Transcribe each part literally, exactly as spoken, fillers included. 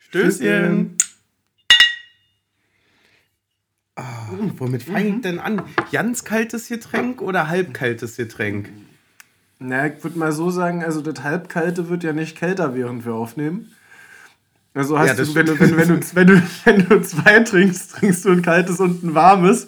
Stößchen. Oh, womit fange ich denn an? Ganz kaltes Getränk oder halbkaltes Getränk? Na, ich würde mal so sagen, also das Halbkalte wird ja nicht kälter, während wir aufnehmen. Also hast ja, du, wenn du, wenn, wenn, du, wenn, du, wenn du zwei trinkst, trinkst du ein kaltes und ein warmes.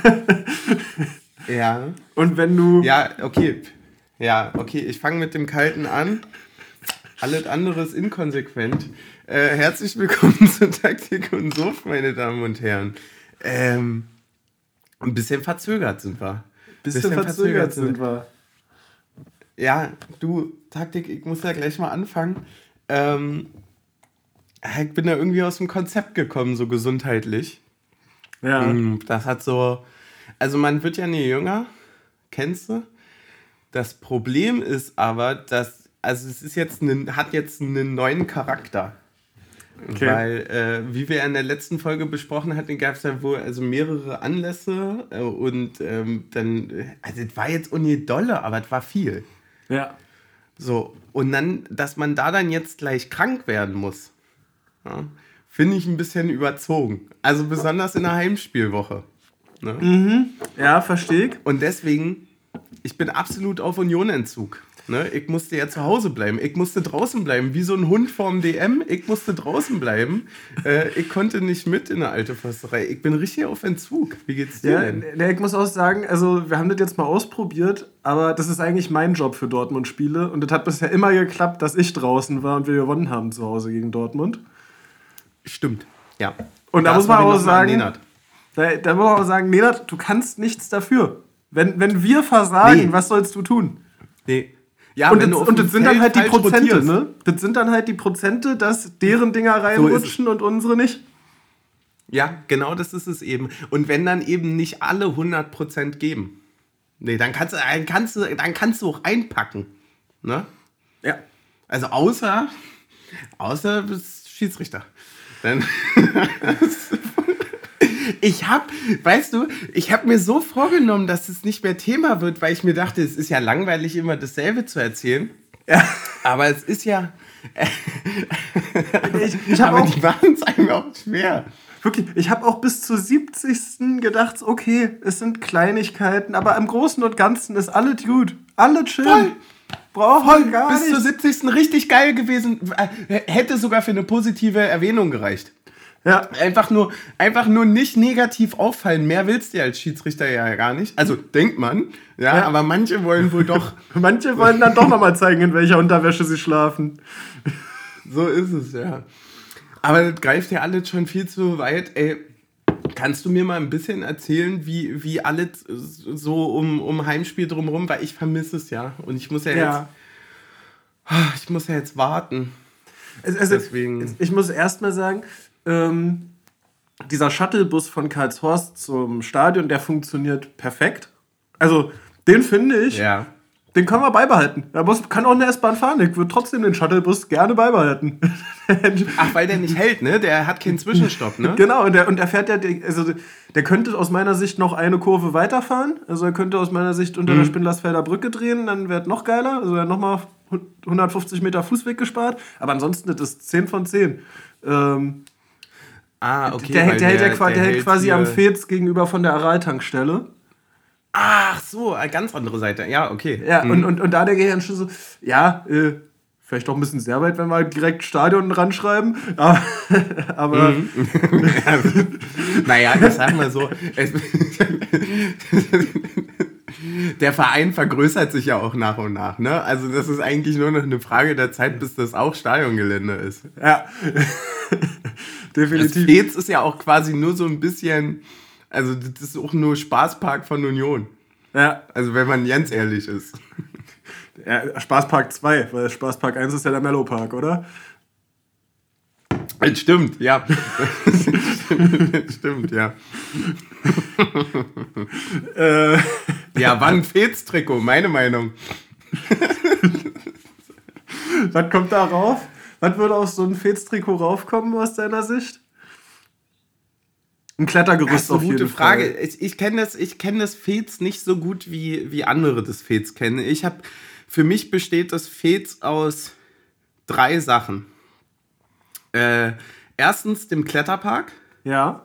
Ja. Und wenn du... Ja, okay. Ja, okay, ich fange mit dem Kalten an. Alles andere ist inkonsequent. Äh, herzlich willkommen zu Taktik und Suff, meine Damen und Herren. Ähm, ein bisschen verzögert sind wir. Bisschen, bisschen verzögert, verzögert sind wir. Ja, du, Taktik, ich muss ja gleich mal anfangen. Ähm, ich bin da irgendwie aus dem Konzept gekommen, so gesundheitlich. Ja. Das hat so... Also man wird ja nie jünger, kennst du? Das Problem ist aber, dass... Also es ist jetzt einen, hat jetzt einen neuen Charakter. Okay. Weil, äh, wie wir in der letzten Folge besprochen hatten, gab es ja wohl also mehrere Anlässe äh, und ähm, dann... Also es war jetzt ohne dolle, aber es war viel. Ja. So, und dann, dass man da dann jetzt gleich krank werden muss, ja, finde ich ein bisschen überzogen. Also besonders in der Heimspielwoche. Ne? Mhm. Ja, verstehe ich. Und deswegen, ich bin absolut auf Unionentzug. Ne? Ich musste ja zu Hause bleiben. Ich musste draußen bleiben, wie so ein Hund vorm D M. Ich musste draußen bleiben. Äh, ich konnte nicht mit in der alte Försterei. Ich bin richtig auf Entzug. Wie geht's dir ja, denn? Ja, ich muss auch sagen, also wir haben das jetzt mal ausprobiert, aber das ist eigentlich mein Job für Dortmund-Spiele. Und das hat bisher immer geklappt, dass ich draußen war und wir gewonnen haben zu Hause gegen Dortmund. Stimmt, ja. Und da, da muss man auch sagen, da, da muss man auch sagen, Nenad, du kannst nichts dafür. Wenn, wenn wir versagen, nee. Was sollst du tun? Nee. Ja, und, das, und das sind dann halt die Prozente, rotierst. ne? Das sind dann halt die Prozente, dass deren Dinger reinrutschen so und unsere nicht. Ja, genau das ist es eben. Und wenn dann eben nicht alle hundert Prozent geben, nee, dann kannst du, dann kannst du, dann kannst du auch einpacken. Ne? Ja. Also außer, außer du bist Schiedsrichter. Dann ich hab, weißt du, ich habe mir so vorgenommen, dass es nicht mehr Thema wird, weil ich mir dachte, es ist ja langweilig, immer dasselbe zu erzählen. Ja. Aber es ist ja... ich, ich aber auch, die machen es einem auch schwer. Wirklich, ich habe auch bis zur siebzigsten gedacht, okay, es sind Kleinigkeiten, aber im Großen und Ganzen ist alles gut. Alles chill. Voll. Brauchen wir gar bis nicht. Bis zur siebzigsten richtig geil gewesen. Hätte sogar für eine positive Erwähnung gereicht. Ja. Einfach nur, einfach nur nicht negativ auffallen. Mehr willst du als Schiedsrichter ja gar nicht. Also denkt man, ja, ja. Aber manche wollen wohl doch... manche wollen dann doch nochmal zeigen, in welcher Unterwäsche sie schlafen. So ist es, ja. Aber das greift ja alles schon viel zu weit. Ey, kannst du mir mal ein bisschen erzählen, wie, wie alles so um, um Heimspiel drumherum, weil ich vermisse es ja. Und ich muss ja, ja. jetzt... Ich muss ja jetzt warten. Also, Deswegen. Ich muss erst mal sagen... Ähm, dieser Shuttlebus von Karlshorst zum Stadion, der funktioniert perfekt. Also, den finde ich, ja. Den können wir beibehalten. Da muss, kann auch eine S-Bahn fahren. Ich würde trotzdem den Shuttlebus gerne beibehalten. Ach, weil der nicht hält, ne? Der hat keinen Zwischenstopp, ne? Genau, und der, und der fährt ja, also der könnte aus meiner Sicht noch eine Kurve weiterfahren. Also er könnte aus meiner Sicht unter mhm. der Spindlersfelder Brücke drehen, dann wäre es noch geiler. Also er hat nochmal hundertfünfzig Meter Fußweg gespart. Aber ansonsten, das ist zehn von zehn. Ähm, Ah, okay. Der, der, der, hält, der, der hält quasi hier am Fez gegenüber von der Aral-Tankstelle. Ach so, eine ganz andere Seite. Ja, okay. Ja, hm. und, und, und da denke ich dann schon so, ja, äh, vielleicht doch ein bisschen sehr weit, wenn wir direkt Stadion ranschreiben. Aber. aber mhm. Naja, ich sag mal so. Es, der Verein vergrößert sich ja auch nach und nach, ne? Also, das ist eigentlich nur noch eine Frage der Zeit, bis das auch Stadiongelände ist. Ja. Definitiv. Das Fez ist ja auch quasi nur so ein bisschen, also das ist auch nur Spaßpark von Union. Ja. Also wenn man ganz ehrlich ist. Ja, Spaßpark zwei, weil Spaßpark eins ist ja der Mellow-Park, oder? Das stimmt, ja. Stimmt, ja. äh. Ja, war ein Fez-Trikot, meine Meinung. Was kommt da rauf? Was würde auf so ein Fez-Trikot raufkommen aus deiner Sicht? Ein Klettergerüst auf jeden Fall. Gute Frage. Fall. Ich, ich kenne das, ich kenn das Fez nicht so gut, wie, wie andere das Fez kennen. Ich hab, für mich besteht das Fez aus drei Sachen. Äh, Erstens dem Kletterpark. Ja.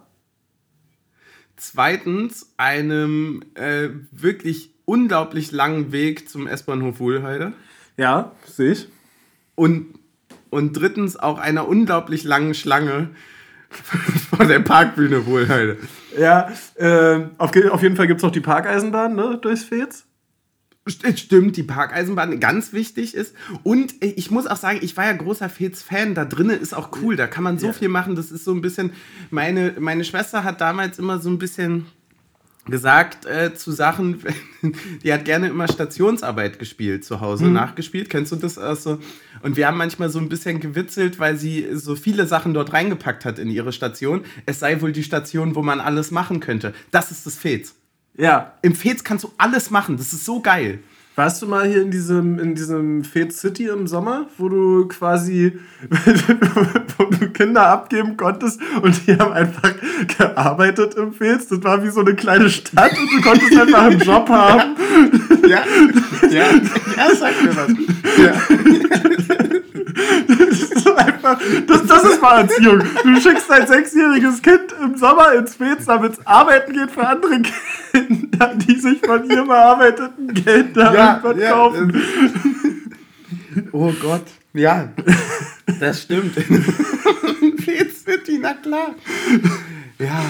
Zweitens einem äh, wirklich unglaublich langen Weg zum S-Bahnhof Wuhlheide. Ja, sehe ich. Und, und drittens auch einer unglaublich langen Schlange vor der Parkbühne Wuhlheide. Ja, äh, auf, auf jeden Fall gibt es noch die Parkeisenbahn, ne, durchs Fez. Stimmt, die Parkeisenbahn ganz wichtig ist. Und ich muss auch sagen, ich war ja großer Fez-Fan. Da drinnen ist auch cool. Da kann man so ja. viel machen. Das ist so ein bisschen... Meine, meine Schwester hat damals immer so ein bisschen gesagt äh, zu Sachen... Die hat gerne immer Stationsarbeit gespielt zu Hause, mhm. nachgespielt. Kennst du das auch so? Und wir haben manchmal so ein bisschen gewitzelt, weil sie so viele Sachen dort reingepackt hat in ihre Station. Es sei wohl die Station, wo man alles machen könnte. Das ist das Fez. Ja. Im Fez kannst du alles machen. Das ist so geil. Warst du mal hier in diesem, in diesem Fez City im Sommer, wo du quasi wo du Kinder abgeben konntest und die haben einfach gearbeitet im Fez? Das war wie so eine kleine Stadt und du konntest einfach einen Job haben. Ja, ja, ja, ja sag mir was. Ja. Das ist so einfach, das, das ist mal Erziehung. Du schickst dein sechsjähriges Kind im Sommer ins Fez, damit es arbeiten geht für andere Kinder, die sich von ihrem erarbeiteten Geld da ja, irgendwas ja, kaufen. Oh Gott, ja, das stimmt. Fez City, na klar. Ja.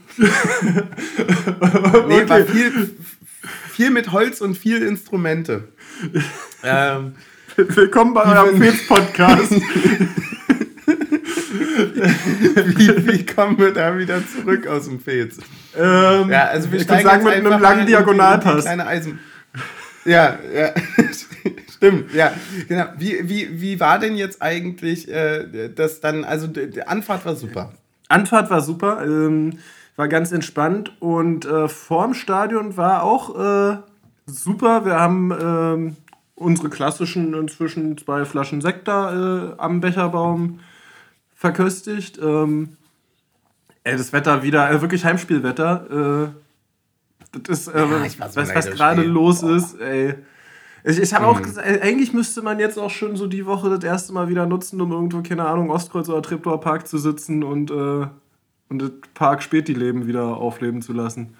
Nee, okay. War viel, viel mit Holz und viel Instrumente. ähm, Willkommen bei eurem Fez-Podcast. wie, wie kommen wir da wieder zurück aus dem Fez? Ähm, ja, also wir ich steigen sagen, mit einem langen Diagonalpass. Kleine Eisen. Ja, ja, stimmt, ja, genau. Wie, wie, wie war denn jetzt eigentlich äh, das dann, also die Anfahrt war super. Anfahrt war super, ähm, war ganz entspannt und äh, vorm Stadion war auch äh, super. Wir haben ähm, unsere klassischen inzwischen zwei Flaschen Sekt da äh, am Becherbaum verköstigt. Ähm, ey, das Wetter wieder, äh, wirklich Heimspielwetter. Äh, das ist, äh, ja, ich so was, was gerade los oh. ist. Ey. Ich, ich habe mhm. auch gesagt, eigentlich müsste man jetzt auch schon so die Woche das erste Mal wieder nutzen, um irgendwo, keine Ahnung, Ostkreuz oder Treptower Park zu sitzen und, äh, und das Park Späti-Leben wieder aufleben zu lassen.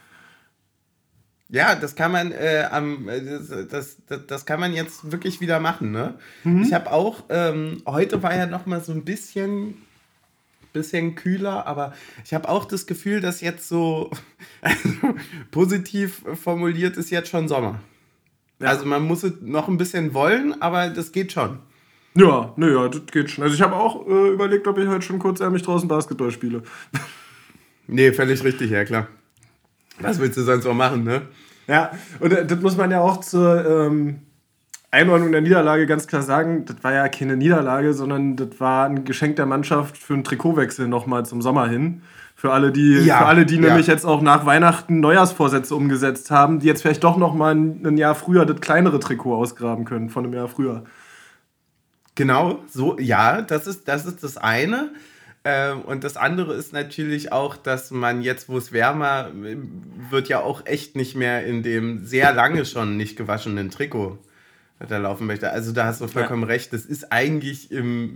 Ja, das kann man äh, am das, das, das, das kann man jetzt wirklich wieder machen, ne? Mhm. Ich habe auch, ähm, heute war ja noch mal so ein bisschen, bisschen kühler, aber ich habe auch das Gefühl, dass jetzt so also, positiv formuliert ist jetzt schon Sommer. Ja. Also man muss es noch ein bisschen wollen, aber das geht schon. Ja, naja, das geht schon. Also ich habe auch äh, überlegt, ob ich heute schon kurzärmlich draußen Basketball spiele. Nee, völlig richtig, ja klar. Was willst du sonst auch machen, ne? Ja, und das muss man ja auch zur ähm, Einordnung der Niederlage ganz klar sagen. Das war ja keine Niederlage, sondern das war ein Geschenk der Mannschaft für einen Trikotwechsel nochmal zum Sommer hin. Für alle, die, ja, für alle, die ja. nämlich jetzt auch nach Weihnachten Neujahrsvorsätze umgesetzt haben, die jetzt vielleicht doch nochmal ein, ein Jahr früher das kleinere Trikot ausgraben können, von einem Jahr früher. Genau, so, ja, das ist das, ist das eine. Ähm, und das andere ist natürlich auch, dass man jetzt, wo es wärmer wird, ja auch echt nicht mehr in dem sehr lange schon nicht gewaschenen Trikot da laufen möchte. Also da hast du vollkommen ja. recht. Das ist eigentlich im,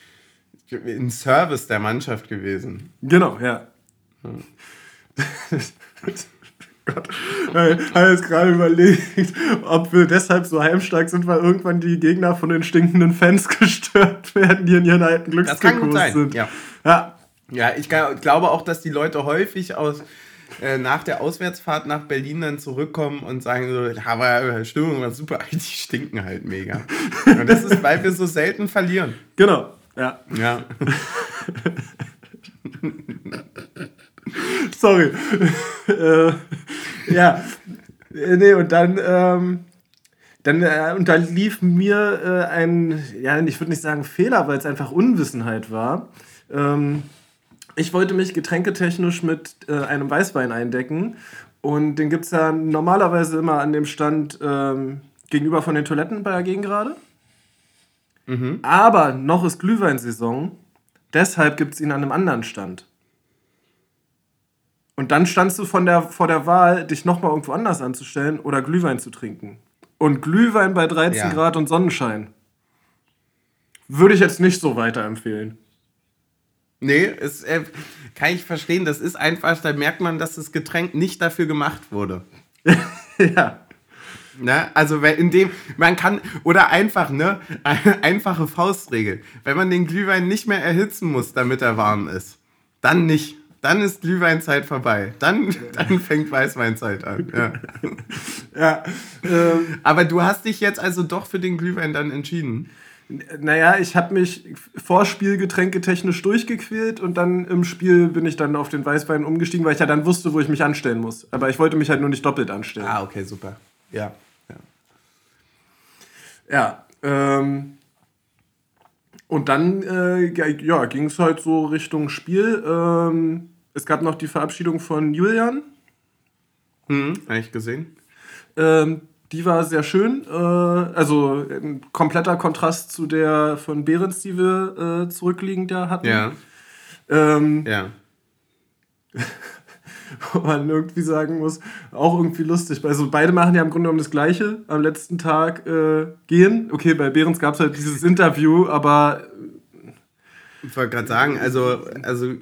im Service der Mannschaft gewesen. Genau, ja. Hm. Gott, ich habe jetzt gerade überlegt, ob wir deshalb so heimstark sind, weil irgendwann die Gegner von den stinkenden Fans gestört werden, die in ihren alten Glückstrikots sind. Ja. Ja. ja, ich glaube auch, dass die Leute häufig aus, äh, nach der Auswärtsfahrt nach Berlin dann zurückkommen und sagen so, ja, aber Stimmung war super, die stinken halt mega. Und das ist, weil wir so selten verlieren. Genau, ja. Ja. Sorry. äh, ja, nee, und dann, ähm, dann äh, unterlief mir äh, ein, ja, ich würde nicht sagen Fehler, weil es einfach Unwissenheit war. Ähm, ich wollte mich getränketechnisch mit äh, einem Weißwein eindecken und den gibt es ja normalerweise immer an dem Stand ähm, gegenüber von den Toiletten bei der Gegengrade. Mhm. Aber noch ist Glühweinsaison, deshalb gibt es ihn an einem anderen Stand. Und dann standst du von der, vor der Wahl, dich nochmal irgendwo anders anzustellen oder Glühwein zu trinken. Und Glühwein bei dreizehn ja. Grad und Sonnenschein würde ich jetzt nicht so weiterempfehlen. Nee, es, äh, kann ich verstehen. Das ist einfach, da merkt man, dass das Getränk nicht dafür gemacht wurde. Ja. Ne? Also in dem, man kann, oder einfach, ne, eine einfache Faustregel. Wenn man den Glühwein nicht mehr erhitzen muss, damit er warm ist, dann nicht. Dann ist Glühweinzeit vorbei. Dann, dann fängt Weißweinzeit an. Ja. Ja, ähm, Aber du hast dich jetzt also doch für den Glühwein dann entschieden? Naja, ich habe mich vor Spielgetränke technisch durchgequält und dann im Spiel bin ich dann auf den Weißwein umgestiegen, weil ich ja dann wusste, wo ich mich anstellen muss. Aber ich wollte mich halt nur nicht doppelt anstellen. Ah, okay, super. Ja. Ja, ja ähm, und dann äh, ja, ging es halt so Richtung Spiel. Ähm, es gab noch die Verabschiedung von Julian. Hm, habe ich gesehen. Ähm, die war sehr schön. Äh, also ein kompletter Kontrast zu der von Behrens, die wir äh, zurückliegend ja hatten. Ja. Ähm, ja. Wo man irgendwie sagen muss, auch irgendwie lustig. Also beide machen ja im Grunde genommen das Gleiche. Am letzten Tag äh, gehen. Okay, bei Behrens gab es halt dieses Interview, aber... Ich wollte gerade sagen, also... also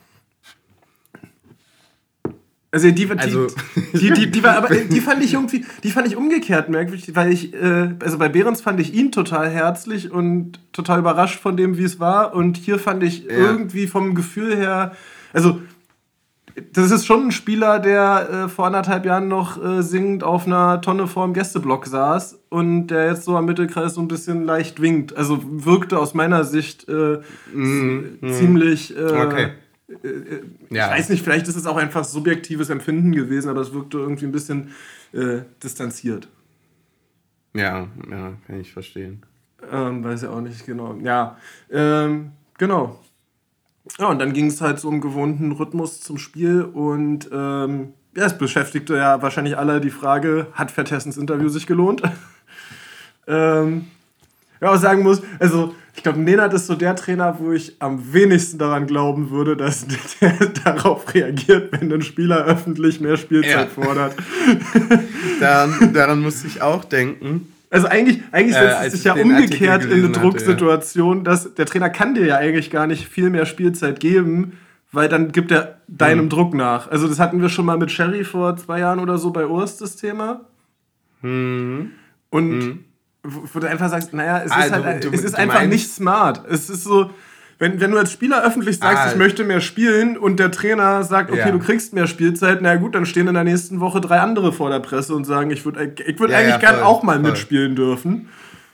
Also die, die, also die, die, die, war, aber die fand ich irgendwie, die fand ich umgekehrt merkwürdig, weil ich, äh, also bei Behrens fand ich ihn total herzlich und total überrascht von dem, wie es war, und hier fand ich ja. irgendwie vom Gefühl her, also das ist schon ein Spieler, der äh, vor anderthalb Jahren noch äh, singend auf einer Tonne vorm Gästeblock saß und der jetzt so am Mittelkreis so ein bisschen leicht winkt. Also wirkte aus meiner Sicht äh, mm, ziemlich... Äh, okay. Ich ja. weiß nicht, vielleicht ist es auch einfach subjektives Empfinden gewesen, aber es wirkte irgendwie ein bisschen äh, distanziert. Ja, ja, kann ich verstehen. Ähm, weiß ja auch nicht genau. Ja, ähm, genau. Ja, und dann ging es halt so im gewohnten Rhythmus zum Spiel und ähm, ja, es beschäftigte ja wahrscheinlich alle die Frage, hat Vertessens Interview sich gelohnt? ähm, ja, auch sagen muss, also ich glaube, Nenad ist so der Trainer, wo ich am wenigsten daran glauben würde, dass der darauf reagiert, wenn ein Spieler öffentlich mehr Spielzeit ja. fordert. daran, daran musste ich auch denken. Also eigentlich, eigentlich setzt äh, es sich ja umgekehrt in eine Drucksituation, hatte, ja. dass der Trainer kann dir ja eigentlich gar nicht viel mehr Spielzeit geben, weil dann gibt er deinem mhm. Druck nach. Also das hatten wir schon mal mit Sherry vor zwei Jahren oder so bei Urs, das Thema. Mhm. Und mhm. wo du einfach sagst, naja, es ah, ist, halt, du, du, es ist einfach meinst? nicht smart. Es ist so, wenn, wenn du als Spieler öffentlich sagst, ah, ich möchte mehr spielen und der Trainer sagt, okay, ja. du kriegst mehr Spielzeit, na gut, dann stehen in der nächsten Woche drei andere vor der Presse und sagen, ich würde ich würd ja, eigentlich ja, gern auch mal voll. mitspielen dürfen.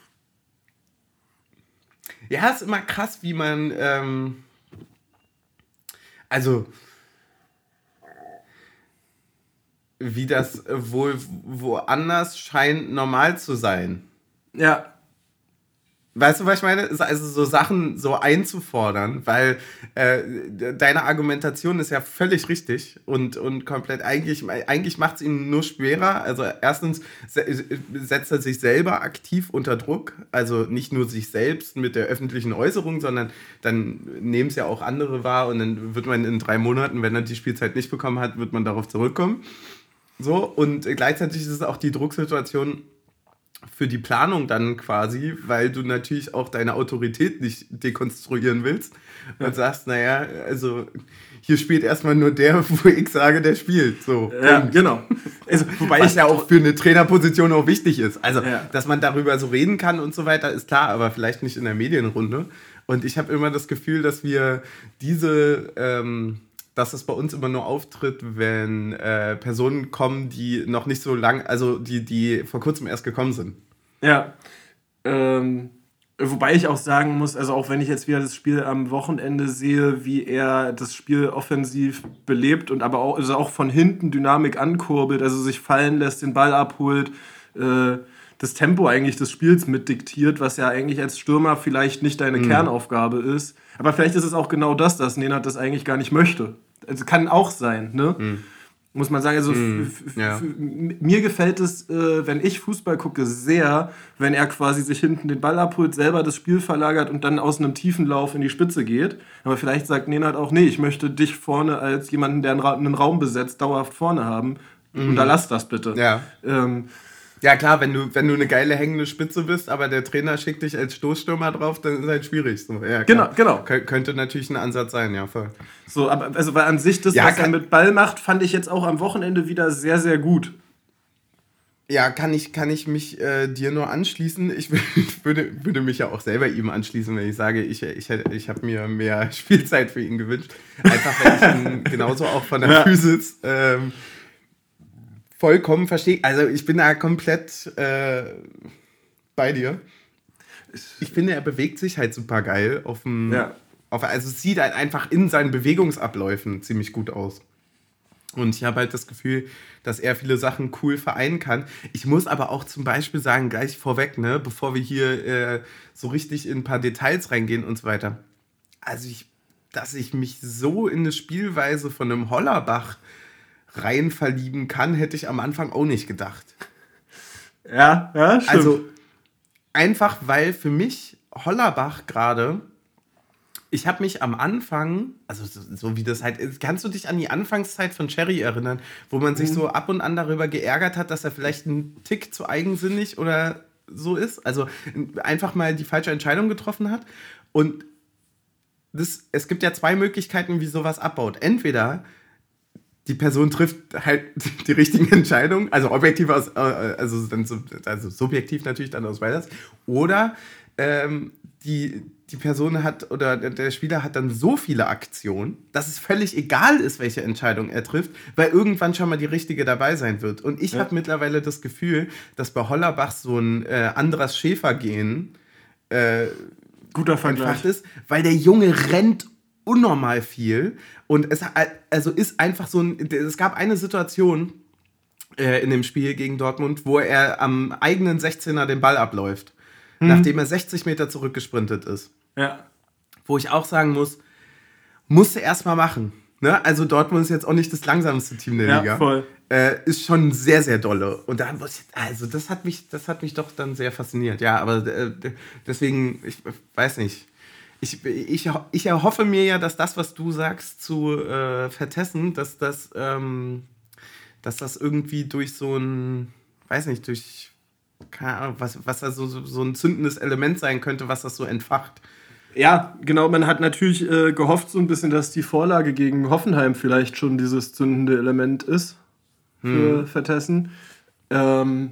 Ja, ist immer krass, wie man, ähm, also, wie das wohl woanders scheint normal zu sein. Ja. Weißt du, was ich meine? Also so Sachen so einzufordern, weil äh, deine Argumentation ist ja völlig richtig und, und komplett, eigentlich, eigentlich macht es ihn nur schwerer. Also erstens setzt er sich selber aktiv unter Druck, also nicht nur sich selbst mit der öffentlichen Äußerung, sondern dann nehmen es ja auch andere wahr und dann wird man in drei Monaten, wenn er die Spielzeit nicht bekommen hat, wird man darauf zurückkommen. So, und gleichzeitig ist es auch die Drucksituation für die Planung dann quasi, weil du natürlich auch deine Autorität nicht dekonstruieren willst und sagst, naja, also hier spielt erstmal nur der, wo ich sage, der spielt. So. Ja, genau. Also, wobei was ja auch für eine Trainerposition auch wichtig ist. Also, ja. dass man darüber so reden kann und so weiter, ist klar, aber vielleicht nicht in der Medienrunde. Und ich habe immer das Gefühl, dass wir diese... Ähm, dass es bei uns immer nur auftritt, wenn äh, Personen kommen, die noch nicht so lang, also die, die vor kurzem erst gekommen sind. Ja. Ähm, wobei ich auch sagen muss, also auch wenn ich jetzt wieder das Spiel am Wochenende sehe, wie er das Spiel offensiv belebt und aber auch, also auch von hinten Dynamik ankurbelt, also sich fallen lässt, den Ball abholt, äh, das Tempo eigentlich des Spiels mitdiktiert, was ja eigentlich als Stürmer vielleicht nicht deine mhm. Kernaufgabe ist. Aber vielleicht ist es auch genau das, dass Nenad das eigentlich gar nicht möchte. Also kann auch sein, ne? Mhm. Muss man sagen, also mhm. f- f- ja. f- mir gefällt es, äh, wenn ich Fußball gucke, sehr, wenn er quasi sich hinten den Ball abholt, selber das Spiel verlagert und dann aus einem tiefen Lauf in die Spitze geht. Aber vielleicht sagt Nenad auch, nee, ich möchte dich vorne als jemanden, der einen, Ra- einen Raum besetzt, dauerhaft vorne haben. Mhm. Unterlass das bitte. Ja. Ähm, Ja klar, wenn du, wenn du eine geile hängende Spitze bist, aber der Trainer schickt dich als Stoßstürmer drauf, dann ist es halt schwierig. So, ja, genau, genau. Kön- könnte natürlich ein Ansatz sein, ja voll. So, aber also weil an sich das, ja, was kann, er mit Ball macht, fand ich jetzt auch am Wochenende wieder sehr, sehr gut. Ja, kann ich, kann ich mich äh, dir nur anschließen. Ich, ich würde, würde mich ja auch selber ihm anschließen, wenn ich sage, ich, ich, ich habe mir mehr Spielzeit für ihn gewünscht. Einfach, weil ich ihn genauso auch von der ja. Physis ähm, vollkommen verstehe. Also ich bin da komplett äh, bei dir. Ich finde, er bewegt sich halt super geil. Auf dem, ja. auf, also es sieht halt einfach in seinen Bewegungsabläufen ziemlich gut aus. Und ich habe halt das Gefühl, dass er viele Sachen cool vereinen kann. Ich muss aber auch zum Beispiel sagen, gleich vorweg, ne, bevor wir hier äh, so richtig in ein paar Details reingehen und so weiter. Also, ich, dass ich mich so in eine Spielweise von einem Hollerbach rein verlieben kann, hätte ich am Anfang auch nicht gedacht. Ja, ja, stimmt. Also, einfach weil für mich Hollerbach gerade... Ich habe mich am Anfang, also so, so wie das halt ist, kannst du dich an die Anfangszeit von Cherry erinnern, wo man sich so ab und an darüber geärgert hat, dass er vielleicht einen Tick zu eigensinnig oder so ist? Also einfach mal die falsche Entscheidung getroffen hat. Und das, es gibt ja zwei Möglichkeiten, wie sowas abbaut. Entweder die Person trifft halt die richtigen Entscheidungen, also objektiv aus, also, dann, also subjektiv natürlich dann aus beides, oder ähm, die die Person hat oder der Spieler hat dann so viele Aktionen, dass es völlig egal ist, welche Entscheidung er trifft, weil irgendwann schon mal die richtige dabei sein wird. Und ich ja. habe mittlerweile das Gefühl, dass bei Hollerbach so ein äh, Andras Schäfer-Gen äh, guter Vergleich ist, weil der Junge rennt unnormal viel und es also ist einfach so ein, es gab eine Situation äh, in dem Spiel gegen Dortmund, wo er am eigenen sechzehner den Ball abläuft. Hm. Nachdem er sechzig Meter zurückgesprintet ist. Ja. Wo ich auch sagen muss, musste erst mal machen. Ne? Also Dortmund ist jetzt auch nicht das langsamste Team der ja, Liga. Voll. Äh, ist schon sehr, sehr dolle. Und da muss ich, also das hat mich, das hat mich doch dann sehr fasziniert. Ja, aber äh, deswegen, ich weiß nicht. Ich, ich, ich erhoffe mir ja, dass das, was du sagst zu äh, Vertessen, dass das, ähm, dass das irgendwie durch so ein, weiß nicht, durch keine Ahnung, was, was da so, so ein zündendes Element sein könnte, was das so entfacht. Ja, genau, man hat natürlich äh, gehofft so ein bisschen, dass die Vorlage gegen Hoffenheim vielleicht schon dieses zündende Element ist für hm. Vertessen. Ähm,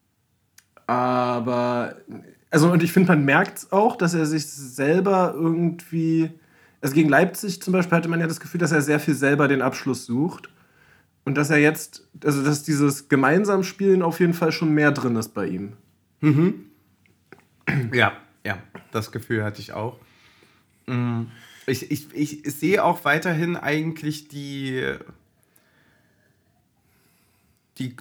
aber, also und ich finde, man merkt es auch, dass er sich selber irgendwie, also gegen Leipzig zum Beispiel hatte man ja das Gefühl, dass er sehr viel selber den Abschluss sucht. Und dass er jetzt, also dass dieses Gemeinsamspielen auf jeden Fall schon mehr drin ist bei ihm. Mhm. Ja, ja, das Gefühl hatte ich auch. Ich, ich, ich sehe auch weiterhin eigentlich die, die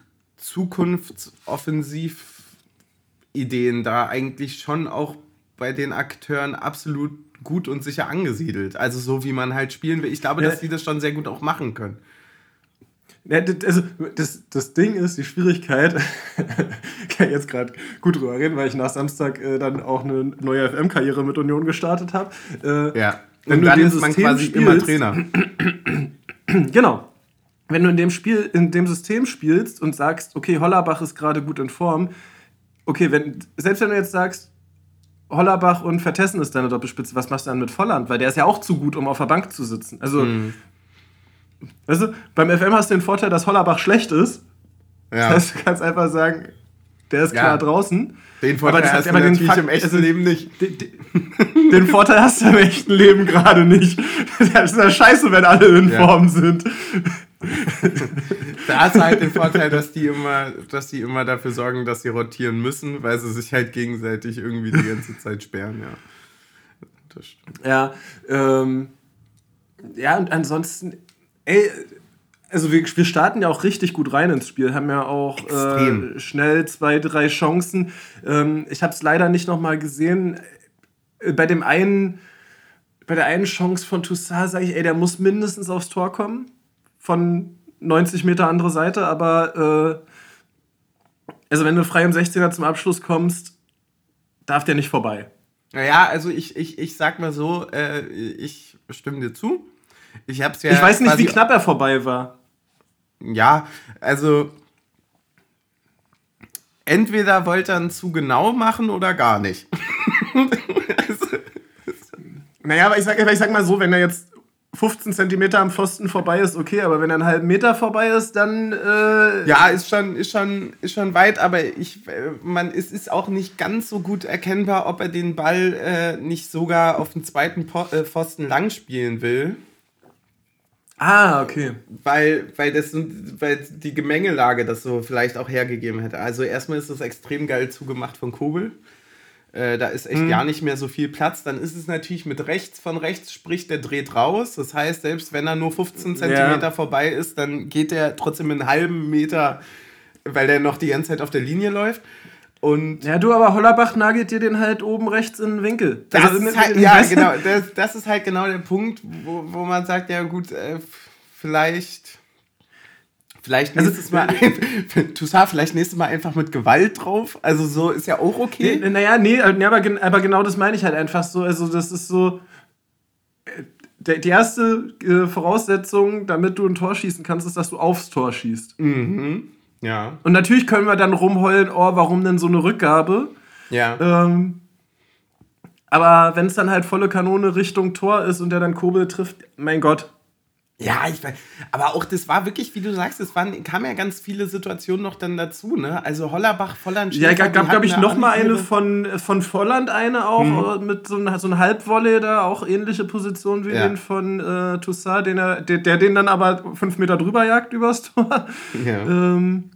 Zukunftsoffensivideen da eigentlich schon auch bei den Akteuren absolut gut und sicher angesiedelt. Also so, wie man halt spielen will. Ich glaube, ja. dass die das schon sehr gut auch machen können. Ja, also das, das Ding ist, die Schwierigkeit, kann ich jetzt gerade gut drüber reden, weil ich nach Samstag äh, dann auch eine neue F M-Karriere mit Union gestartet habe. Äh, ja, wenn und du dann ist man System quasi spielst, immer Trainer. Genau. Wenn du in dem Spiel, in dem System spielst und sagst, okay, Hollerbach ist gerade gut in Form, okay, wenn, selbst wenn du jetzt sagst, Hollerbach und Vertessen ist deine Doppelspitze, was machst du dann mit Volland? Weil der ist ja auch zu gut, um auf der Bank zu sitzen. Also hm. Weißt du, beim F M hast du den Vorteil, dass Hollerbach schlecht ist. Ja. Das heißt, du kannst einfach sagen, der ist klar ja. draußen. Den Vorteil aber hast du aber natürlich Fakt, im echten also, Leben nicht. Den, den Vorteil hast du im echten Leben gerade nicht. Das ist ja scheiße, wenn alle in ja. Form sind. Da hast du halt den Vorteil, dass die, immer, dass die immer dafür sorgen, dass sie rotieren müssen, weil sie sich halt gegenseitig irgendwie die ganze Zeit sperren. Ja, das stimmt. Ja, ähm, ja und ansonsten... Ey, also wir, wir starten ja auch richtig gut rein ins Spiel, haben ja auch äh, schnell zwei, drei Chancen. Ähm, ich habe es leider nicht nochmal gesehen. Bei dem einen, bei der einen Chance von Toussaint sage ich, ey, der muss mindestens aufs Tor kommen. Von neunzig Meter andere Seite, aber äh, also wenn du frei im sechzehner zum Abschluss kommst, darf der nicht vorbei. Naja, also ich, ich, ich sag mal so, äh, ich stimme dir zu. Ich, hab's ja ich weiß nicht, wie knapp er vorbei war. Ja, also entweder wollte er ihn zu genau machen oder gar nicht. also, naja, aber ich sag, ich sag mal so, wenn er jetzt fünfzehn Zentimeter am Pfosten vorbei ist, okay, aber wenn er einen halben Meter vorbei ist, dann... Äh ja, ist schon, ist, schon, ist schon weit, aber ich, man, es ist auch nicht ganz so gut erkennbar, ob er den Ball äh, nicht sogar auf den zweiten po- äh, Pfosten lang spielen will. Ah, okay. Weil, weil, das, weil die Gemengelage das so vielleicht auch hergegeben hätte. Also erstmal ist das extrem geil zugemacht von Kobel. Äh, da ist echt mhm. gar nicht mehr so viel Platz. Dann ist es natürlich mit rechts von rechts, sprich, der dreht raus. Das heißt, selbst wenn er nur fünfzehn Zentimeter ja. vorbei ist, dann geht er trotzdem einen halben Meter, weil der noch die ganze Zeit auf der Linie läuft. Und ja, du, aber Hollerbach nagelt dir den halt oben rechts in den Winkel. Das also, ist halt, ja, genau. Das, das ist halt genau der Punkt, wo, wo man sagt, ja gut, äh, vielleicht... Vielleicht nächstes also, Mal, Toussaint, vielleicht nächstes Mal einfach mit Gewalt drauf. Also so ist ja auch okay. Nee, naja, nee, aber, aber genau das meine ich halt einfach so. Also das ist so, der, die erste äh, Voraussetzung, damit du ein Tor schießen kannst, ist, dass du aufs Tor schießt. Mhm, ja. Und natürlich können wir dann rumheulen, oh, warum denn so eine Rückgabe? Ja. Ähm, aber wenn es dann halt volle Kanone Richtung Tor ist und der dann Kobel trifft, mein Gott. Ja, ich weiß, aber auch das war wirklich, wie du sagst, es waren, kamen ja ganz viele Situationen noch dann dazu, ne? Also Hollerbach, Volland, Schäfer, ja, gab, glaube ich, noch mal eine von, von Volland, eine auch, mhm. mit so einem so ein Halbvolley da, auch ähnliche Position wie ja. den von äh, Toussaint, den er, der, der den dann aber fünf Meter drüber jagt übers Tor. Ja. ähm,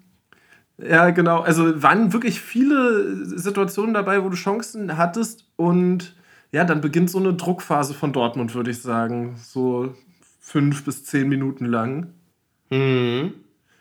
ja, genau, also waren wirklich viele Situationen dabei, wo du Chancen hattest und ja, dann beginnt so eine Druckphase von Dortmund, würde ich sagen, so fünf bis zehn Minuten lang. Mhm.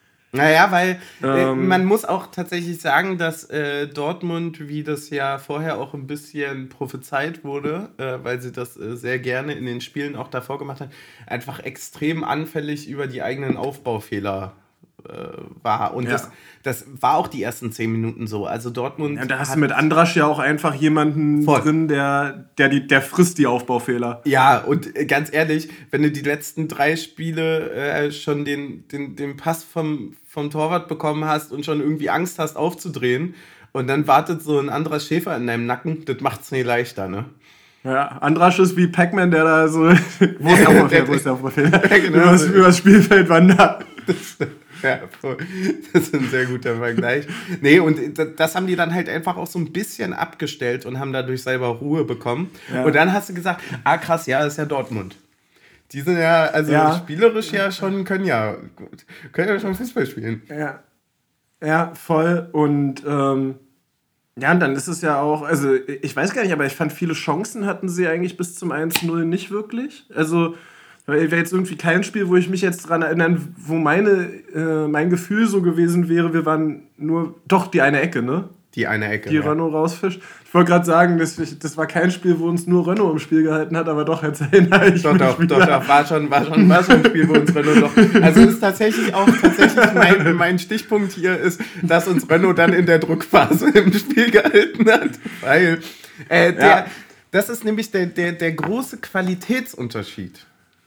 Naja, weil ähm, äh, man muss auch tatsächlich sagen, dass äh, Dortmund, wie das ja vorher auch ein bisschen prophezeit wurde, äh, weil sie das äh, sehr gerne in den Spielen auch davor gemacht hat, einfach extrem anfällig über die eigenen Aufbaufehler äh, war. Und ja. das, das war auch die ersten zehn Minuten so. Also Dortmund. Ja, da hast du mit Andrasch ja auch einfach jemanden voll. drin, der, der, die, der frisst die Aufbaufehler. Ja, und ganz ehrlich, wenn du die letzten drei Spiele äh, schon den, den, den Pass vom, vom Torwart bekommen hast und schon irgendwie Angst hast aufzudrehen und dann wartet so ein anderer Schäfer in deinem Nacken, das macht's nicht leichter, ne? Ja, Andrasch ist wie Pac-Man, der da so. Wo ist der Aufbaufehler? Wo ist der Aufbaufehler? Ja, genau. Übers, übers Spielfeld wandert. Ja, das ist ein sehr guter Vergleich. Nee, und das haben die dann halt einfach auch so ein bisschen abgestellt und haben dadurch selber Ruhe bekommen. Ja. Und dann hast du gesagt, ah krass, ja, das ist ja Dortmund. Die sind ja, also ja. spielerisch ja schon, können ja gut, können ja schon Fußball spielen. Ja, ja voll. Und ähm, ja, und dann ist es ja auch, also ich weiß gar nicht, aber ich fand, viele Chancen hatten sie eigentlich bis zum eins null nicht wirklich. Also wäre jetzt irgendwie kein Spiel, wo ich mich jetzt dran erinnern, wo meine, äh, mein Gefühl so gewesen wäre, wir waren nur, doch, die eine Ecke, ne? Die eine Ecke, Die ja. Renault rausfischt. Ich wollte gerade sagen, das, das war kein Spiel, wo uns nur Renault im Spiel gehalten hat, aber doch, jetzt erinnere ich doch, mich doch, wieder. Doch, doch, war schon, war schon, war schon ein Spiel, wo uns Renault doch... Also ist tatsächlich auch, tatsächlich mein, mein Stichpunkt hier ist, dass uns Renault dann in der Druckphase im Spiel gehalten hat, weil äh, der, ja. das ist nämlich der, der, der große Qualitätsunterschied.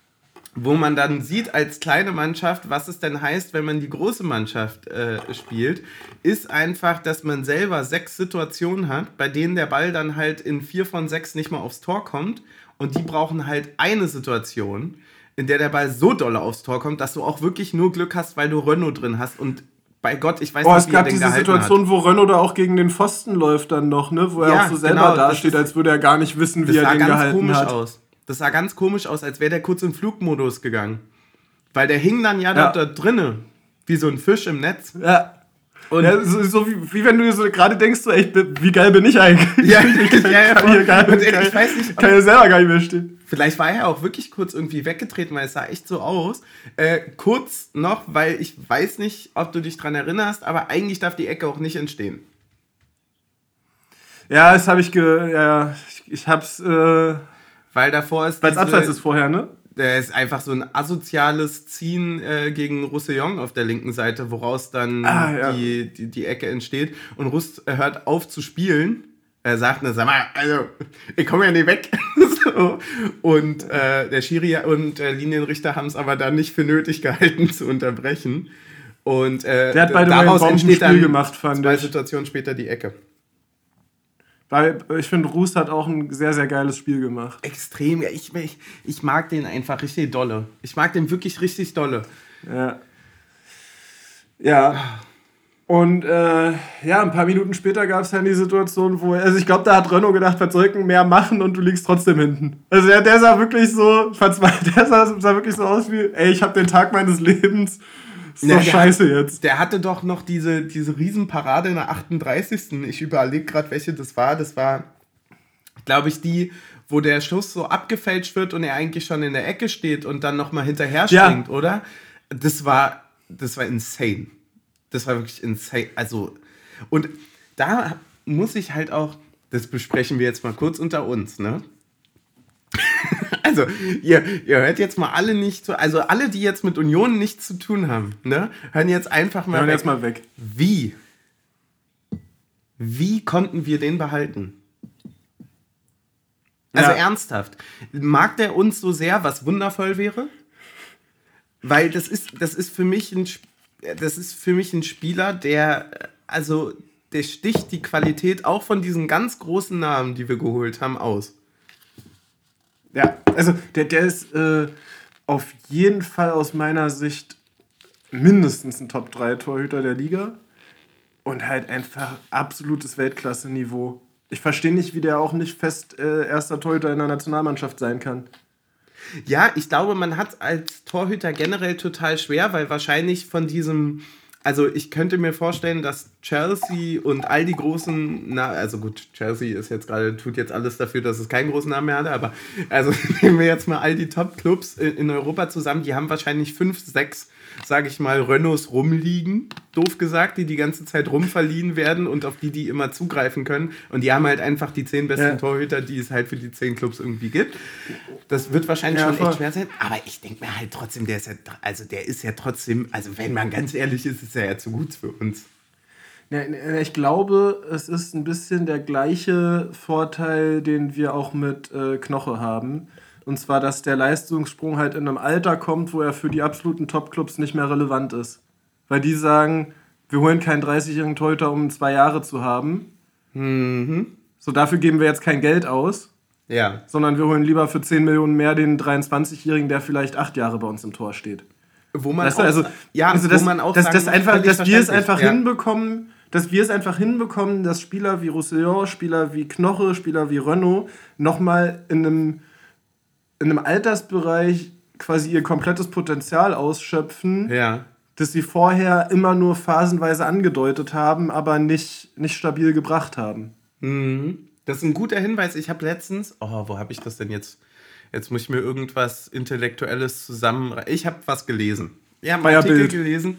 Wo man dann sieht als kleine Mannschaft, was es denn heißt, wenn man die große Mannschaft äh, spielt, ist einfach, dass man selber sechs Situationen hat, bei denen der Ball dann halt in vier von sechs nicht mal aufs Tor kommt und die brauchen halt eine Situation, in der der Ball so doll aufs Tor kommt, dass du auch wirklich nur Glück hast, weil du Renault drin hast und bei Gott, ich weiß oh, nicht, wie er den gehalten hat. Es gab diese Situation, wo Renault da auch gegen den Pfosten läuft dann noch, ne? Wo er ja, auch so selber genau, dasteht, als würde er gar nicht wissen, wie er den gehalten hat. Das sah ganz komisch aus. Das sah ganz komisch aus, als wäre der kurz in Flugmodus gegangen. Weil der hing dann ja, ja. da, da drinnen, wie so ein Fisch im Netz. Ja. Und ja, so, so wie, wie wenn du so gerade denkst, so, ey, wie geil bin ich eigentlich? Ja, ich, ich, ja, ja, kann, hier gar, und, ich weiß nicht, kann ja selber gar nicht mehr stehen. Vielleicht war er auch wirklich kurz irgendwie weggetreten, weil es sah echt so aus. Äh, kurz noch, weil ich weiß nicht, ob du dich dran erinnerst, aber eigentlich darf die Ecke auch nicht entstehen. Ja, das habe ich, ge, ja, ich, ich hab's, äh, weil davor ist... Weil es abseits ist vorher, ne? Der ist einfach so ein asoziales Ziehen äh, gegen Roussillon auf der linken Seite, woraus dann ah, ja. die, die, die Ecke entsteht. Und Russ hört auf zu spielen. Er sagt, ne, sag mal, also, ich komme ja nicht weg. so. Und äh, der Schiri und der Linienrichter haben es aber dann nicht für nötig gehalten, zu unterbrechen. Und äh, der hat bei daraus entsteht dann gemacht, fand zwei ich. Situationen später die Ecke. Weil ich finde, Roos hat auch ein sehr, sehr geiles Spiel gemacht. Extrem, ich, ich, ich mag den einfach richtig dolle. Ich mag den wirklich richtig dolle. Ja. Ja. Und äh, ja, ein paar Minuten später gab es dann die Situation, wo, also ich glaube, da hat Renault gedacht, was soll ich denn mehr machen und du liegst trotzdem hinten. Also der, der sah wirklich so, verzweifelt, der sah, sah wirklich so aus wie, ey, ich habe den Tag meines Lebens, ist Ja, doch der scheiße hat, jetzt. Der hatte doch noch diese, diese Riesenparade in der achtunddreißigsten Ich überlege gerade, welche das war. Das war, glaube ich, die, wo der Schuss so abgefälscht wird und er eigentlich schon in der Ecke steht und dann nochmal hinterher springt, ja. Oder? Das war, das war insane. Das war wirklich insane. Also, und da muss ich halt auch, das besprechen wir jetzt mal kurz unter uns, ne? Also, ihr, ihr hört jetzt mal alle nicht zu, also alle, die jetzt mit Union nichts zu tun haben, ne? Hören jetzt einfach mal hören weg. jetzt mal weg. Wie? Wie konnten wir den behalten? Also ja. Ernsthaft. Mag der uns so sehr, was wundervoll wäre? Weil das ist, das ist für mich ein Das ist für mich ein Spieler, der, also, der sticht die Qualität auch von diesen ganz großen Namen, die wir geholt haben, aus. Ja, also der, der ist äh, auf jeden Fall aus meiner Sicht mindestens ein Top drei Torhüter der Liga und halt einfach absolutes Weltklasse-Niveau. Ich verstehe nicht, wie der auch nicht fest äh, erster Torhüter in der Nationalmannschaft sein kann. Ja, ich glaube, man hat es als Torhüter generell total schwer, weil wahrscheinlich von diesem, also ich könnte mir vorstellen, dass Chelsea und all die großen, na, also gut, Chelsea ist jetzt gerade, tut jetzt alles dafür, dass es keinen großen Namen mehr hatte, aber also nehmen wir jetzt mal all die Top-Clubs in, in Europa zusammen, die haben wahrscheinlich fünf, sechs, sage ich mal, Renaults rumliegen, doof gesagt, die die ganze Zeit rumverliehen werden und auf die die immer zugreifen können. Und die haben halt einfach die zehn besten ja. Torhüter, die es halt für die zehn Clubs irgendwie gibt. Das wird wahrscheinlich ja, schon voll. echt schwer sein. Aber ich denke mir halt trotzdem, der ist ja, also der ist ja trotzdem, also wenn man ganz ehrlich ist, ist er ja zu gut für uns. Ich glaube, es ist ein bisschen der gleiche Vorteil, den wir auch mit äh, Knoche haben. Und zwar, dass der Leistungssprung halt in einem Alter kommt, wo er für die absoluten Top-Clubs nicht mehr relevant ist. Weil die sagen, wir holen keinen dreißigjährigen Torhüter, um zwei Jahre zu haben. Mhm. So, dafür geben wir jetzt kein Geld aus. Ja. Sondern wir holen lieber für zehn Millionen mehr den dreiundzwanzigjährigen, der vielleicht acht Jahre bei uns im Tor steht. Wo man weißt auch, du, also, ja, also wo das, man auch das, sagen das muss, einfach, dass wir es einfach ja. hinbekommen, dass wir es einfach hinbekommen, dass Spieler wie Roussillon, Spieler wie Knoche, Spieler wie Renault nochmal in einem in einem Altersbereich quasi ihr komplettes Potenzial ausschöpfen, ja. das sie vorher immer nur phasenweise angedeutet haben, aber nicht, nicht stabil gebracht haben. Mhm. Das ist ein guter Hinweis. Ich habe letztens, oh, wo habe ich das denn jetzt? Jetzt muss ich mir irgendwas Intellektuelles zusammen... Ich habe was gelesen. Ich habe einen Artikel Bild. gelesen.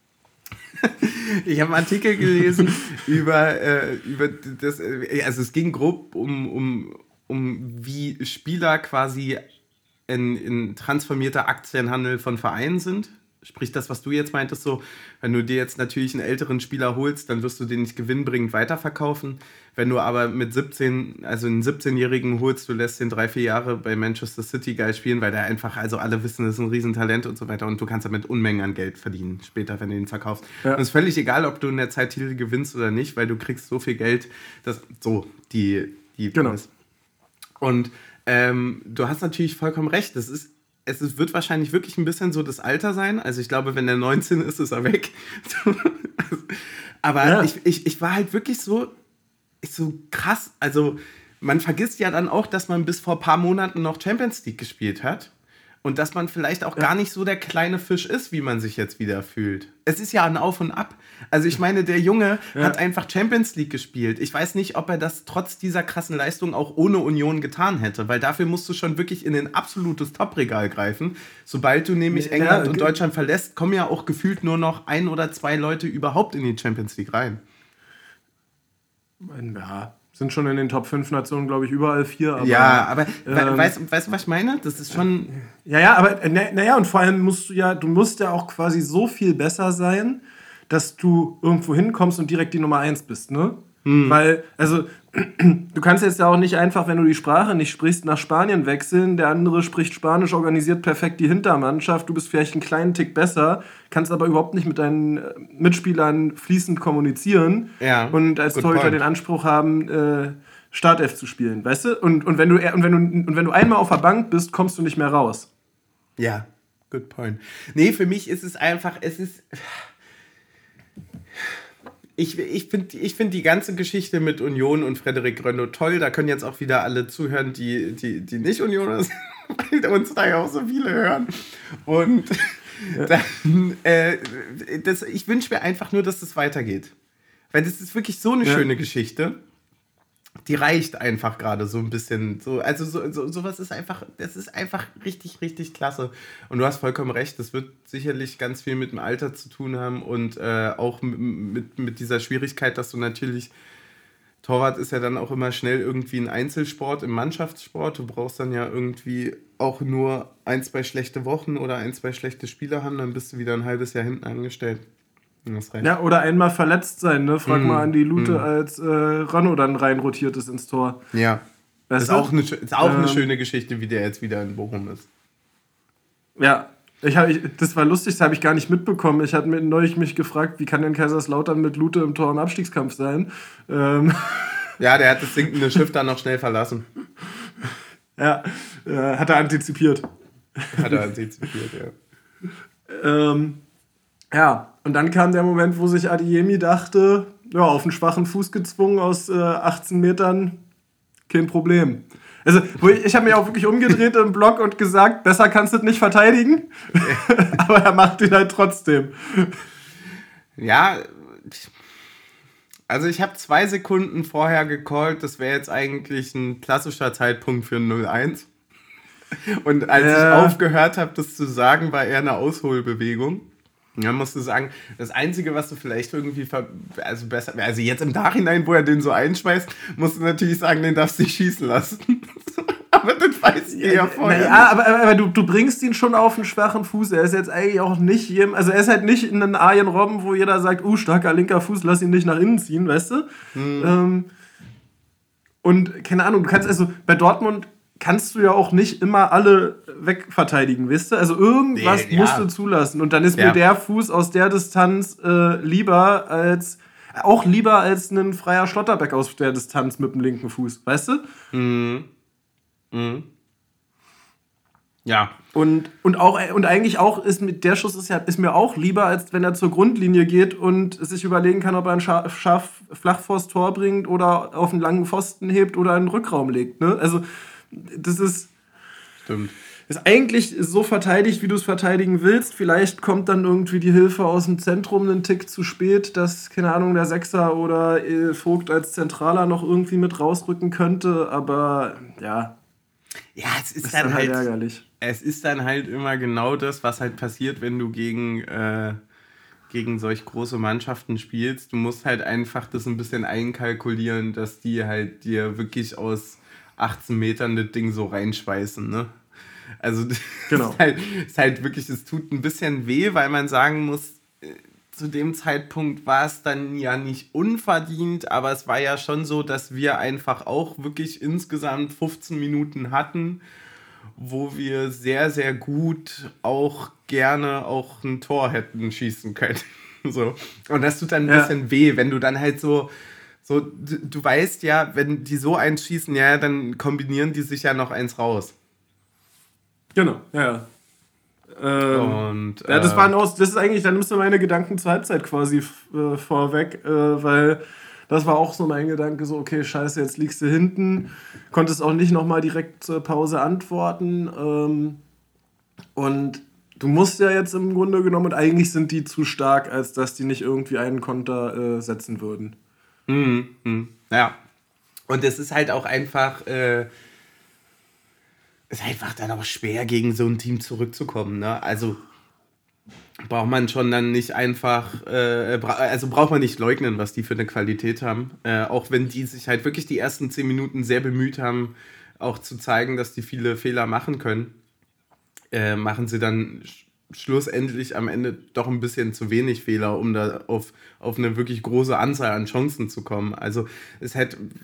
Ich habe einen Artikel gelesen über, äh, über das... Also es ging grob um... um um wie Spieler quasi in, in transformierter Aktienhandel von Vereinen sind. Sprich das, was du jetzt meintest, so, wenn du dir jetzt natürlich einen älteren Spieler holst, dann wirst du den nicht gewinnbringend weiterverkaufen. Wenn du aber mit siebzehn, also einen siebzehnjährigen holst, du lässt den drei, vier Jahre bei Manchester City geil spielen, weil der einfach, also alle wissen, das ist ein Riesentalent und so weiter und du kannst damit Unmengen an Geld verdienen später, wenn du ihn verkaufst. Ja. Und es ist völlig egal, ob du in der Zeit Titel gewinnst oder nicht, weil du kriegst so viel Geld, dass so die... die genau. Und ähm, du hast natürlich vollkommen recht. Das ist, es ist, wird wahrscheinlich wirklich ein bisschen so das Alter sein. Also ich glaube, wenn der neunzehn ist, ist er weg. Aber ja. ich, ich, ich war halt wirklich so, ich so krass. Also man vergisst ja dann auch, dass man bis vor ein paar Monaten noch Champions League gespielt hat. Und dass man vielleicht auch ja. gar nicht so der kleine Fisch ist, wie man sich jetzt wieder fühlt. Es ist ja ein Auf und Ab. Also ich meine, der Junge ja. hat einfach Champions League gespielt. Ich weiß nicht, ob er das trotz dieser krassen Leistung auch ohne Union getan hätte. Weil dafür musst du schon wirklich in ein absolutes Top-Regal greifen. Sobald du nämlich ja, England okay. und Deutschland verlässt, kommen ja auch gefühlt nur noch ein oder zwei Leute überhaupt in die Champions League rein. Ja, sind schon in den Top fünf Nationen, glaube ich, überall vier. Aber, ja, aber ähm, weißt, weißt du, was ich meine? Das ist schon... Ja, ja, aber naja, na und vor allem musst du ja, du musst ja auch quasi so viel besser sein, dass du irgendwo hinkommst und direkt die Nummer eins bist, ne? Hm. Weil, also du kannst jetzt ja auch nicht einfach, wenn du die Sprache nicht sprichst, nach Spanien wechseln. Der andere spricht Spanisch, organisiert perfekt die Hintermannschaft. Du bist vielleicht einen kleinen Tick besser, kannst aber überhaupt nicht mit deinen Mitspielern fließend kommunizieren Ja, und als good Torhüter point. den Anspruch haben, äh, Startelf zu spielen, weißt du? Und, und, wenn du? und, wenn du, und wenn du einmal auf der Bank bist, kommst du nicht mehr raus. Ja, good point. Nee, für mich ist es einfach, es ist... Ich, ich finde ich find die ganze Geschichte mit Union und Frederik Rönno toll. Da können jetzt auch wieder alle zuhören, die, die, die nicht Unioner sind, weil uns da ja auch so viele hören. Und ja. dann, äh, das, ich wünsche mir einfach nur, dass es weitergeht. Weil das ist wirklich so eine ja. schöne Geschichte. Die reicht einfach gerade so ein bisschen. So, also so, so, sowas ist einfach, das ist einfach richtig, richtig klasse. Und du hast vollkommen recht, das wird sicherlich ganz viel mit dem Alter zu tun haben und äh, auch mit, mit dieser Schwierigkeit, dass du natürlich, Torwart ist ja dann auch immer schnell irgendwie ein Einzelsport im Mannschaftssport. Du brauchst dann ja irgendwie auch nur ein, zwei schlechte Wochen oder ein, zwei schlechte Spiele haben, dann bist du wieder ein halbes Jahr hinten angestellt. Ja, oder einmal verletzt sein, ne? Frag mm, mal an die Lute, mm. als äh, Rönno dann reinrotiert ist ins Tor. Ja. Weißt ist du? auch, eine, ist auch ähm, eine schöne Geschichte, wie der jetzt wieder in Bochum ist. Ja, ich hab, ich, das war lustig, das habe ich gar nicht mitbekommen. Ich hatte mir neulich mich gefragt, wie kann denn Kaiserslautern mit Lute im Tor im Abstiegskampf sein? Ähm. Ja, der hat das sinkende Schiff dann noch schnell verlassen. Ja, äh, hat er antizipiert. Hat er antizipiert, ja. ähm, ja. Und dann kam der Moment, wo sich Adeyemi dachte, ja, auf einen schwachen Fuß gezwungen aus äh, achtzehn Metern, kein Problem. Also, wo ich, ich habe mich auch wirklich umgedreht im Block und gesagt, besser kannst du es nicht verteidigen, aber er macht ihn halt trotzdem. Ja, also ich habe zwei Sekunden vorher gecallt, das wäre jetzt eigentlich ein klassischer Zeitpunkt für ein null eins. Und als äh. ich aufgehört habe, das zu sagen, war eher eine Ausholbewegung. Ja, musst du sagen, das Einzige, was du vielleicht irgendwie, ver- also besser, also jetzt im Nachhinein, wo er den so einschmeißt, musst du natürlich sagen, den darfst du nicht schießen lassen. Aber das weiß ich ja, ja vorher. Ja, aber, aber, aber du, du bringst ihn schon auf einen schwachen Fuß. Er ist jetzt eigentlich auch nicht, jedem, also er ist halt nicht in einem Arjen Robben, wo jeder sagt, uh, starker linker Fuß, lass ihn nicht nach innen ziehen, weißt du? Hm. Ähm, und keine Ahnung, du kannst also bei Dortmund kannst du ja auch nicht immer alle wegverteidigen, weißt du? Also irgendwas nee, ja. musst du zulassen. Und dann ist ja. mir der Fuß aus der Distanz äh, lieber als, auch lieber als ein freier Schlotterbeck aus der Distanz mit dem linken Fuß, weißt du? Mhm. Mhm. Ja. Und, und, auch, und eigentlich auch, ist mit der Schuss ist, ja, ist mir auch lieber, als wenn er zur Grundlinie geht und sich überlegen kann, ob er einen scharf, scharf flach vors Tor bringt oder auf einen langen Pfosten hebt oder in den Rückraum legt. Ne? Also das ist, Stimmt. ist eigentlich so verteidigt, wie du es verteidigen willst. Vielleicht kommt dann irgendwie die Hilfe aus dem Zentrum einen Tick zu spät, dass, keine Ahnung, der Sechser oder Vogt als Zentraler noch irgendwie mit rausrücken könnte. Aber ja, ja es ist, ist dann, dann halt ärgerlich. Es ist dann halt immer genau das, was halt passiert, wenn du gegen, äh, gegen solch große Mannschaften spielst. Du musst halt einfach das ein bisschen einkalkulieren, dass die halt dir wirklich aus achtzehn Metern das Ding so reinschweißen, ne? Also das genau. ist, halt, ist halt wirklich, es tut ein bisschen weh, weil man sagen muss, zu dem Zeitpunkt war es dann ja nicht unverdient, aber es war ja schon so, dass wir einfach auch wirklich insgesamt fünfzehn Minuten hatten, wo wir sehr, sehr gut auch gerne auch ein Tor hätten schießen können. So. Und das tut dann ein ja. bisschen weh, wenn du dann halt so So, du, du weißt ja, wenn die so eins schießen, ja, dann kombinieren die sich ja noch eins raus. Genau, ja. Ähm, Und, ja, das, äh, waren auch, das ist eigentlich, dann nimmst du meine Gedanken zur Halbzeit quasi äh, vorweg, äh, weil das war auch so mein Gedanke, so, okay, scheiße, jetzt liegst du hinten, konntest auch nicht nochmal direkt zur Pause antworten. Ähm, und du musst ja jetzt im Grunde genommen, und eigentlich sind die zu stark, als dass die nicht irgendwie einen Konter äh, setzen würden. Mhm, mhm. Ja. Und es ist halt auch einfach, äh, ist einfach dann auch schwer, gegen so ein Team zurückzukommen, ne? Also braucht man schon dann nicht einfach, äh, bra- also braucht man nicht leugnen, was die für eine Qualität haben. Äh, auch wenn die sich halt wirklich die ersten zehn Minuten sehr bemüht haben, auch zu zeigen, dass die viele Fehler machen können, äh, machen sie dann sch- schlussendlich am Ende doch ein bisschen zu wenig Fehler, um da auf, auf eine wirklich große Anzahl an Chancen zu kommen. Also es hätte,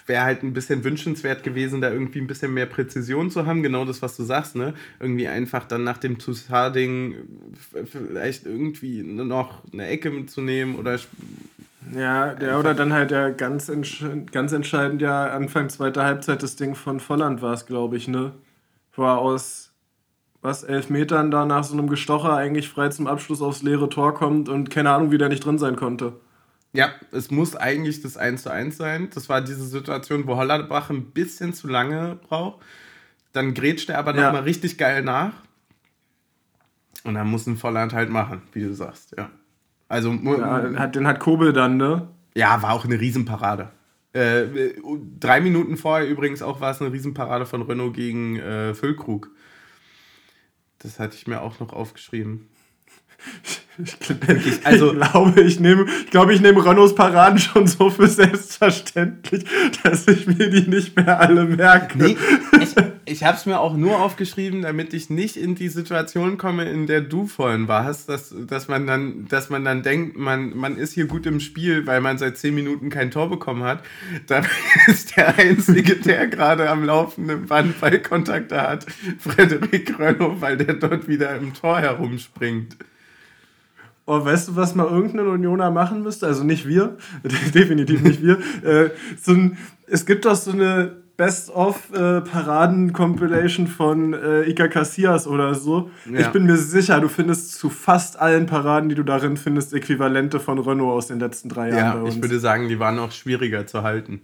wäre halt ein bisschen wünschenswert gewesen, da irgendwie ein bisschen mehr Präzision zu haben. Genau das, was du sagst, ne? Irgendwie einfach dann nach dem Toussaint-Ding vielleicht irgendwie noch eine Ecke mitzunehmen oder... Ja, der oder dann halt ja ganz, entsch- ganz entscheidend ja Anfang zweiter Halbzeit das Ding von Volland war es, glaube ich, ne? Wo er aus, was, elf Metern da nach so einem Gestocher eigentlich frei zum Abschluss aufs leere Tor kommt und keine Ahnung, wie der nicht drin sein konnte. Ja, es muss eigentlich das eins zu eins sein. Das war diese Situation, wo Hollerbach ein bisschen zu lange braucht. Dann grätscht er aber Ja. nochmal richtig geil nach. Und dann muss ein Volland halt machen, wie du sagst, ja. Also, Ja, hat, den hat Kobel dann, ne? ja, war auch eine Riesenparade. Äh, drei Minuten vorher übrigens auch war es eine Riesenparade von Renault gegen äh, Füllkrug. Das hatte ich mir auch noch aufgeschrieben. Ich, ich, also- ich glaube, ich nehme ich glaube, ich nehme Renaults Paraden schon so für selbstverständlich, dass ich mir die nicht mehr alle merke. Nee, ich, ich habe es mir auch nur aufgeschrieben, damit ich nicht in die Situation komme, in der du vorhin warst, dass, dass, man, dann, dass man dann denkt, man, man ist hier gut im Spiel, weil man seit zehn Minuten kein Tor bekommen hat. Da ist der Einzige, der gerade am laufenden Band Ballkontakte hat, Frederik Renault, weil der dort wieder im Tor herumspringt. Oh, weißt du, was mal irgendein Unioner machen müsste? Also nicht wir, definitiv nicht wir. äh, so ein, es gibt doch so eine Best-of-Paraden-Compilation von äh, Iker Casillas oder so. Ja. Ich bin mir sicher, du findest zu fast allen Paraden, die du darin findest, Äquivalente von Renault aus den letzten drei Jahren Ja, bei uns. ich würde sagen, die waren auch schwieriger zu halten.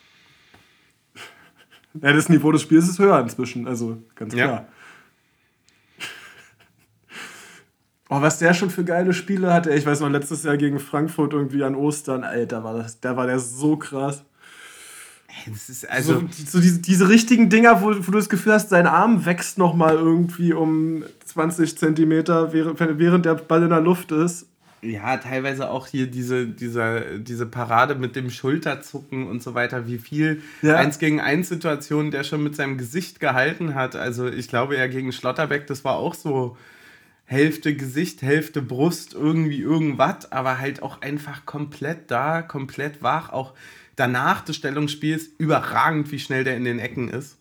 Ja, das Niveau des Spiels ist höher inzwischen, also ganz Ja. klar. Oh, was der schon für geile Spiele hatte. Ich weiß noch, letztes Jahr gegen Frankfurt irgendwie an Ostern. Alter, war das, da war der so krass. Das ist also, So, die- so diese, diese richtigen Dinger, wo, wo du das Gefühl hast, sein Arm wächst nochmal irgendwie um zwanzig Zentimeter, während, während der Ball in der Luft ist. ja, teilweise auch hier diese, diese, diese Parade mit dem Schulterzucken und so weiter, wie viel Ja. eins gegen eins Situationen der schon mit seinem Gesicht gehalten hat. Also ich glaube ja gegen Schlotterbeck, das war auch so Hälfte Gesicht, Hälfte Brust, irgendwie irgendwas, aber halt auch einfach komplett da, komplett wach. Auch danach des Stellungsspiels überragend, wie schnell der in den Ecken ist.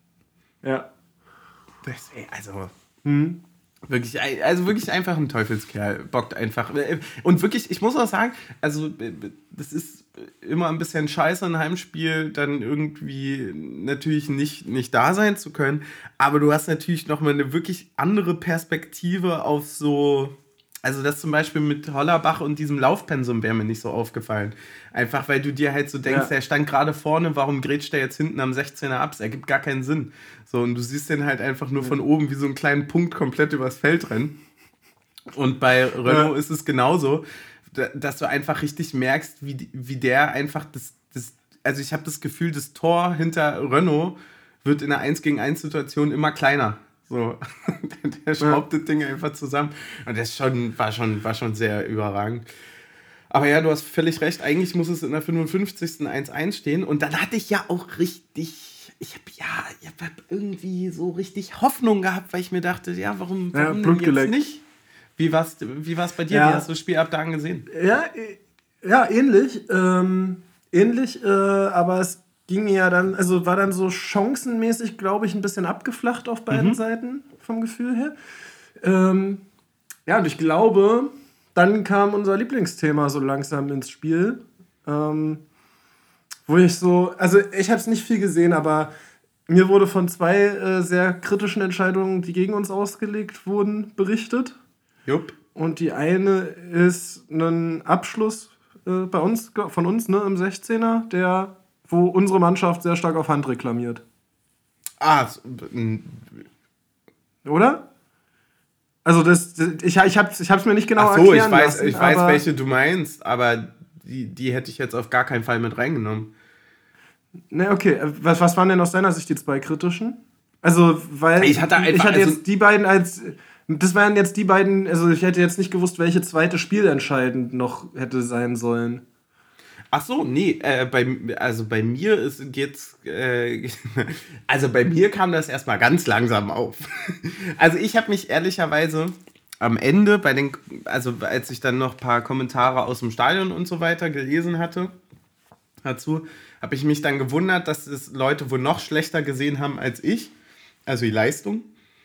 Ja. Das, ey, also Hm. wirklich, ein- also wirklich einfach ein Teufelskerl, bockt einfach. Und wirklich, ich muss auch sagen, also das ist immer ein bisschen scheiße, ein Heimspiel dann irgendwie natürlich nicht, nicht da sein zu können, aber du hast natürlich nochmal eine wirklich andere Perspektive auf so, also das zum Beispiel mit Hollerbach und diesem Laufpensum wäre mir nicht so aufgefallen. Einfach weil du dir halt so denkst, Ja. der stand gerade vorne, warum grätscht der jetzt hinten am sechzehner ab? Das ergibt gar keinen Sinn. So, und du siehst den halt einfach nur von oben wie so einen kleinen Punkt komplett übers Feld rennen. Und bei Renault Ja. ist es genauso, da- dass du einfach richtig merkst, wie, die- wie der einfach das, das also ich habe das Gefühl, das Tor hinter Renault wird in einer eins gegen eins Situation immer kleiner. So, der schraubt das Ding einfach zusammen. Und das schon, war, schon, war schon sehr überragend. Aber ja, du hast völlig recht, eigentlich muss es in der fünfundfünfzigsten eins eins stehen. Und dann hatte ich ja auch richtig, ich habe ja, ich habe irgendwie so richtig Hoffnung gehabt, weil ich mir dachte, ja, warum, Ja, warum denn Blut jetzt geleckt. nicht? Wie war es wie war's bei dir? Ja. Wie hast du das Spiel ab da gesehen? Ja, äh, ja, ähnlich. Ähm, ähnlich, äh, aber es ging ja dann, also war dann so chancenmäßig, glaube ich, ein bisschen abgeflacht auf beiden Seiten vom Gefühl her. Ähm, ja, und ich glaube, dann kam unser Lieblingsthema so langsam ins Spiel. Ähm, wo ich so, also ich habe es nicht viel gesehen, aber mir wurde von zwei äh, sehr kritischen Entscheidungen, die gegen uns ausgelegt wurden, berichtet. Jupp. Und die eine ist ein Abschluss äh, bei uns, von uns, ne, im sechzehner, der, wo unsere Mannschaft sehr stark auf Hand reklamiert. Ah, so, n- Oder? Also das, das ich, ich habe ich hab's mir nicht genau ach so, ich erklären weiß, lassen. ich weiß aber, welche du meinst, aber die, die hätte ich jetzt auf gar keinen Fall mit reingenommen. Ne, okay. äh, Was, was waren denn aus deiner Sicht die zwei kritischen? Also, weil Ich hatte einfach- ich hatte also- jetzt die beiden als... Das wären jetzt die beiden, also ich hätte jetzt nicht gewusst, welche zweite Spiel entscheidend noch hätte sein sollen. Ach so, nee, äh, bei, also bei mir ist geht's, äh, also bei mir kam das erstmal ganz langsam auf. Also ich habe mich ehrlicherweise am Ende bei den, also als ich dann noch ein paar Kommentare aus dem Stadion und so weiter gelesen hatte dazu, habe ich mich dann gewundert, dass es Leute wohl noch schlechter gesehen haben als ich. Also die Leistung.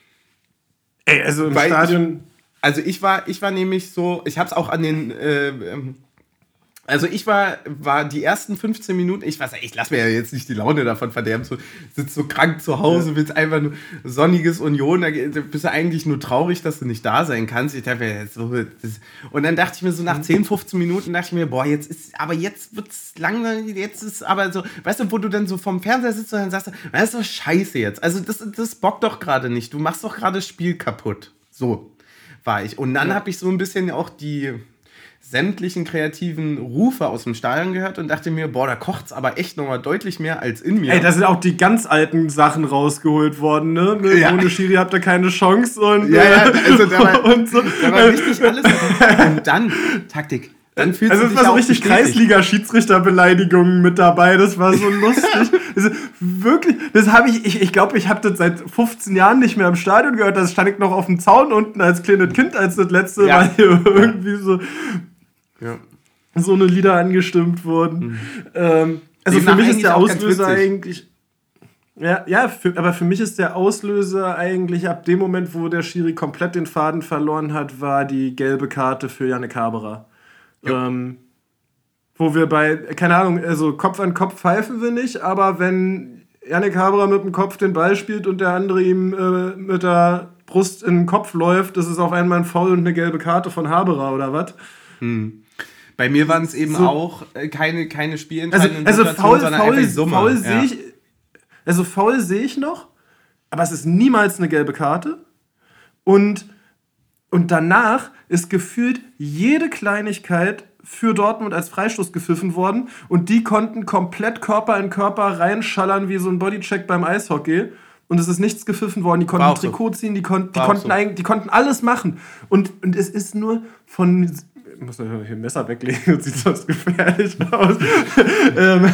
Ey, also im Weil Stadion... Ich, also ich war, ich war nämlich so, ich habe es auch an den... Äh, ähm, Also ich war, war die ersten fünfzehn Minuten, ich weiß, ich lass mir ja jetzt nicht die Laune davon verderben, so, sitzt so krank zu Hause, ja. willst einfach nur sonniges Union, da bist du eigentlich nur traurig, dass du nicht da sein kannst. Ich dachte mir, so, das, und dann dachte ich mir so nach zehn, fünfzehn Minuten, dachte ich mir, boah, jetzt ist, aber jetzt wird's langsam, jetzt ist aber so, weißt du, wo du dann so vom Fernseher sitzt und dann sagst, das ist doch scheiße jetzt. Also das, das bockt doch gerade nicht, du machst doch gerade das Spiel kaputt. So war ich. Und dann ja. habe ich so ein bisschen auch die... sämtlichen kreativen Rufe aus dem Stadion gehört und dachte mir, boah, da kocht's aber echt nochmal deutlich mehr als in mir. Ey, da sind auch die ganz alten Sachen rausgeholt worden, ne? Ja. Ohne Schiri habt ihr keine Chance und... Ja, ja, also da war, und so. da war richtig alles. Und dann, Taktik, dann fühlst also du dich es war so auch richtig Kreisliga-Schiedsrichterbeleidigungen mit dabei, das war so lustig. Also, wirklich, das habe ich, ich, ich glaube, ich habe das seit fünfzehn Jahren nicht mehr im Stadion gehört, das stand ich noch auf dem Zaun unten als kleines Kind, als das letzte ja. Mal hier irgendwie ja. so... Ja. so eine Lieder angestimmt wurden. Mhm. Ähm, also Demnach für mich ist der Auslöser eigentlich... Ja, ja für, aber für mich ist der Auslöser eigentlich ab dem Moment, wo der Schiri komplett den Faden verloren hat, war die gelbe Karte für Yannick Haberer. Ähm, wo wir bei, keine Ahnung, also Kopf an Kopf pfeifen wir nicht, aber wenn Yannick Haberer mit dem Kopf den Ball spielt und der andere ihm äh, mit der Brust in den Kopf läuft, das ist auf einmal ein Foul und eine gelbe Karte von Haberer oder was? Hm. Bei mir waren es eben so, auch keine, keine spielentscheidenden also, also Situationen, faul, sondern faul, einfach Summe. Faul ja. sehe ich, also faul sehe ich noch, aber es ist niemals eine gelbe Karte. Und, und danach ist gefühlt jede Kleinigkeit für Dortmund als Freistoß gepfiffen worden und die konnten komplett Körper in Körper reinschallern wie so ein Bodycheck beim Eishockey. Und es ist nichts gepfiffen worden. Die konnten ein Trikot ziehen, die, kon- die, konnten so. die konnten alles machen. Und, und es ist nur von... Ich muss hier ein Messer weglegen, das sieht sonst gefährlich aus. ähm,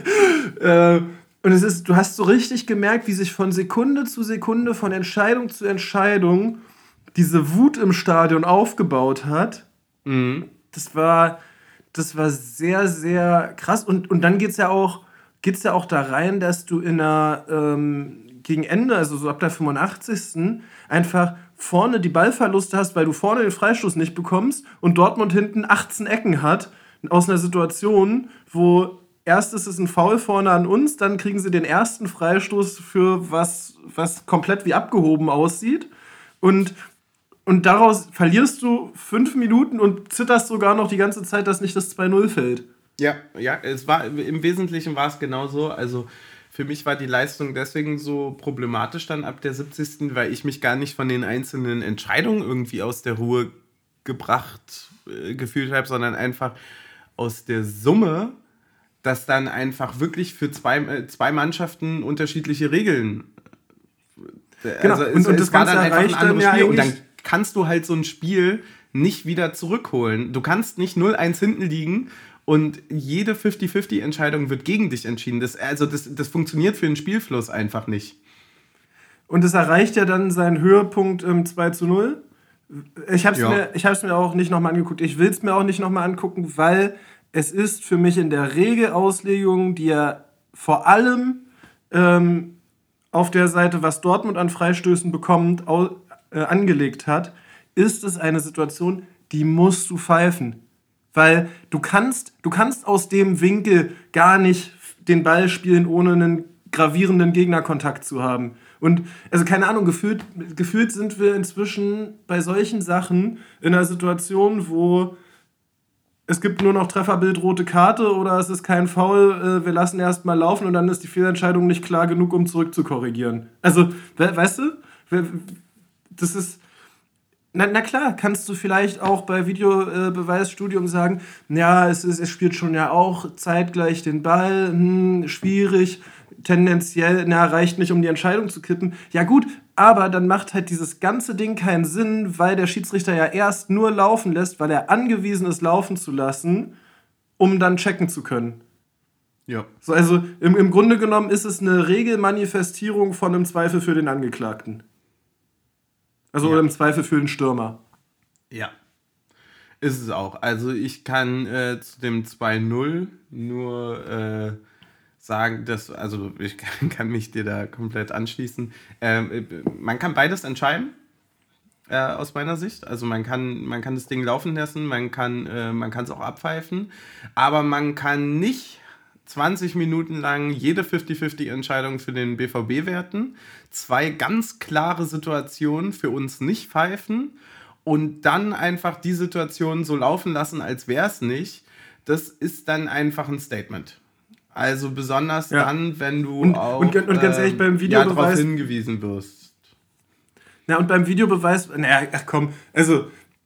äh, und es ist, du hast so richtig gemerkt, wie sich von Sekunde zu Sekunde, von Entscheidung zu Entscheidung diese Wut im Stadion aufgebaut hat. Mhm. Das war, das war sehr, sehr krass. Und, und dann geht es ja auch, geht's ja auch da rein, dass du in einer, ähm, gegen Ende, also so ab der fünfundachtzigsten einfach vorne die Ballverluste hast, weil du vorne den Freistoß nicht bekommst und Dortmund hinten achtzehn Ecken hat, aus einer Situation, wo erst ist es ein Foul vorne an uns, dann kriegen sie den ersten Freistoß für was, was komplett wie abgehoben aussieht und, und daraus verlierst du fünf Minuten und zitterst sogar noch die ganze Zeit, dass nicht das zwei null fällt. Ja, ja, es war, im Wesentlichen war es genauso, also für mich war die Leistung deswegen so problematisch dann ab der siebzigsten, weil ich mich gar nicht von den einzelnen Entscheidungen irgendwie aus der Ruhe gebracht äh, gefühlt habe, sondern einfach aus der Summe, dass dann einfach wirklich für zwei, äh, zwei Mannschaften unterschiedliche Regeln. Äh, genau. Also und, es, und es das war dann einfach ein anderes dann Spiel. ja Und dann kannst du halt so ein Spiel nicht wieder zurückholen. Du kannst nicht null eins hinten liegen und jede fünfzig fünfzig Entscheidung wird gegen dich entschieden. Das, also das, das funktioniert für den Spielfluss einfach nicht. Und es erreicht ja dann seinen Höhepunkt im zwei zu null. Ich habe es ja. mir, ich hab's mir auch nicht nochmal angeguckt. Ich will es mir auch nicht nochmal angucken, weil es ist für mich in der Regelauslegung, die ja vor allem ähm, auf der Seite, was Dortmund an Freistößen bekommt, au, äh, angelegt hat, ist es eine Situation, die musst du pfeifen. Weil du kannst, du kannst aus dem Winkel gar nicht den Ball spielen, ohne einen gravierenden Gegnerkontakt zu haben. Und, also keine Ahnung, gefühlt, gefühlt sind wir inzwischen bei solchen Sachen in einer Situation, wo es gibt nur noch Trefferbild rote Karte oder es ist kein Foul, äh, wir lassen erst mal laufen und dann ist die Fehlentscheidung nicht klar genug, um zurück zu korrigieren. Also, we- weißt du, das ist... Na, na klar, kannst du vielleicht auch bei Videobeweisstudium sagen, ja, es, ist, es spielt schon ja auch zeitgleich den Ball, hm, schwierig, tendenziell, na, reicht nicht, um die Entscheidung zu kippen. Ja gut, aber dann macht halt dieses ganze Ding keinen Sinn, weil der Schiedsrichter ja erst nur laufen lässt, weil er angewiesen ist, laufen zu lassen, um dann checken zu können. Ja. So, also im, im Grunde genommen ist es eine Regelmanifestierung von einem Zweifel für den Angeklagten. Also ja. Oder im Zweifel für den Stürmer. Ja, ist es auch. Also ich kann äh, zu dem zwei null nur äh, sagen, dass, also ich kann, kann mich dir da komplett anschließen. Ähm, man kann beides entscheiden, äh, aus meiner Sicht. Also man kann, man kann das Ding laufen lassen, man kann äh, man kann es auch abpfeifen, aber man kann nicht zwanzig Minuten lang jede fünfzig fünfzig Entscheidung für den B V B werten, zwei ganz klare Situationen für uns nicht pfeifen und dann einfach die Situation so laufen lassen, als wäre es nicht. Das ist dann einfach ein Statement. Also besonders ja. dann, wenn du und, auch und, und ganz ehrlich, beim Videobeweis, ja, darauf hingewiesen wirst. Ja, und beim Videobeweis, naja, ach komm, also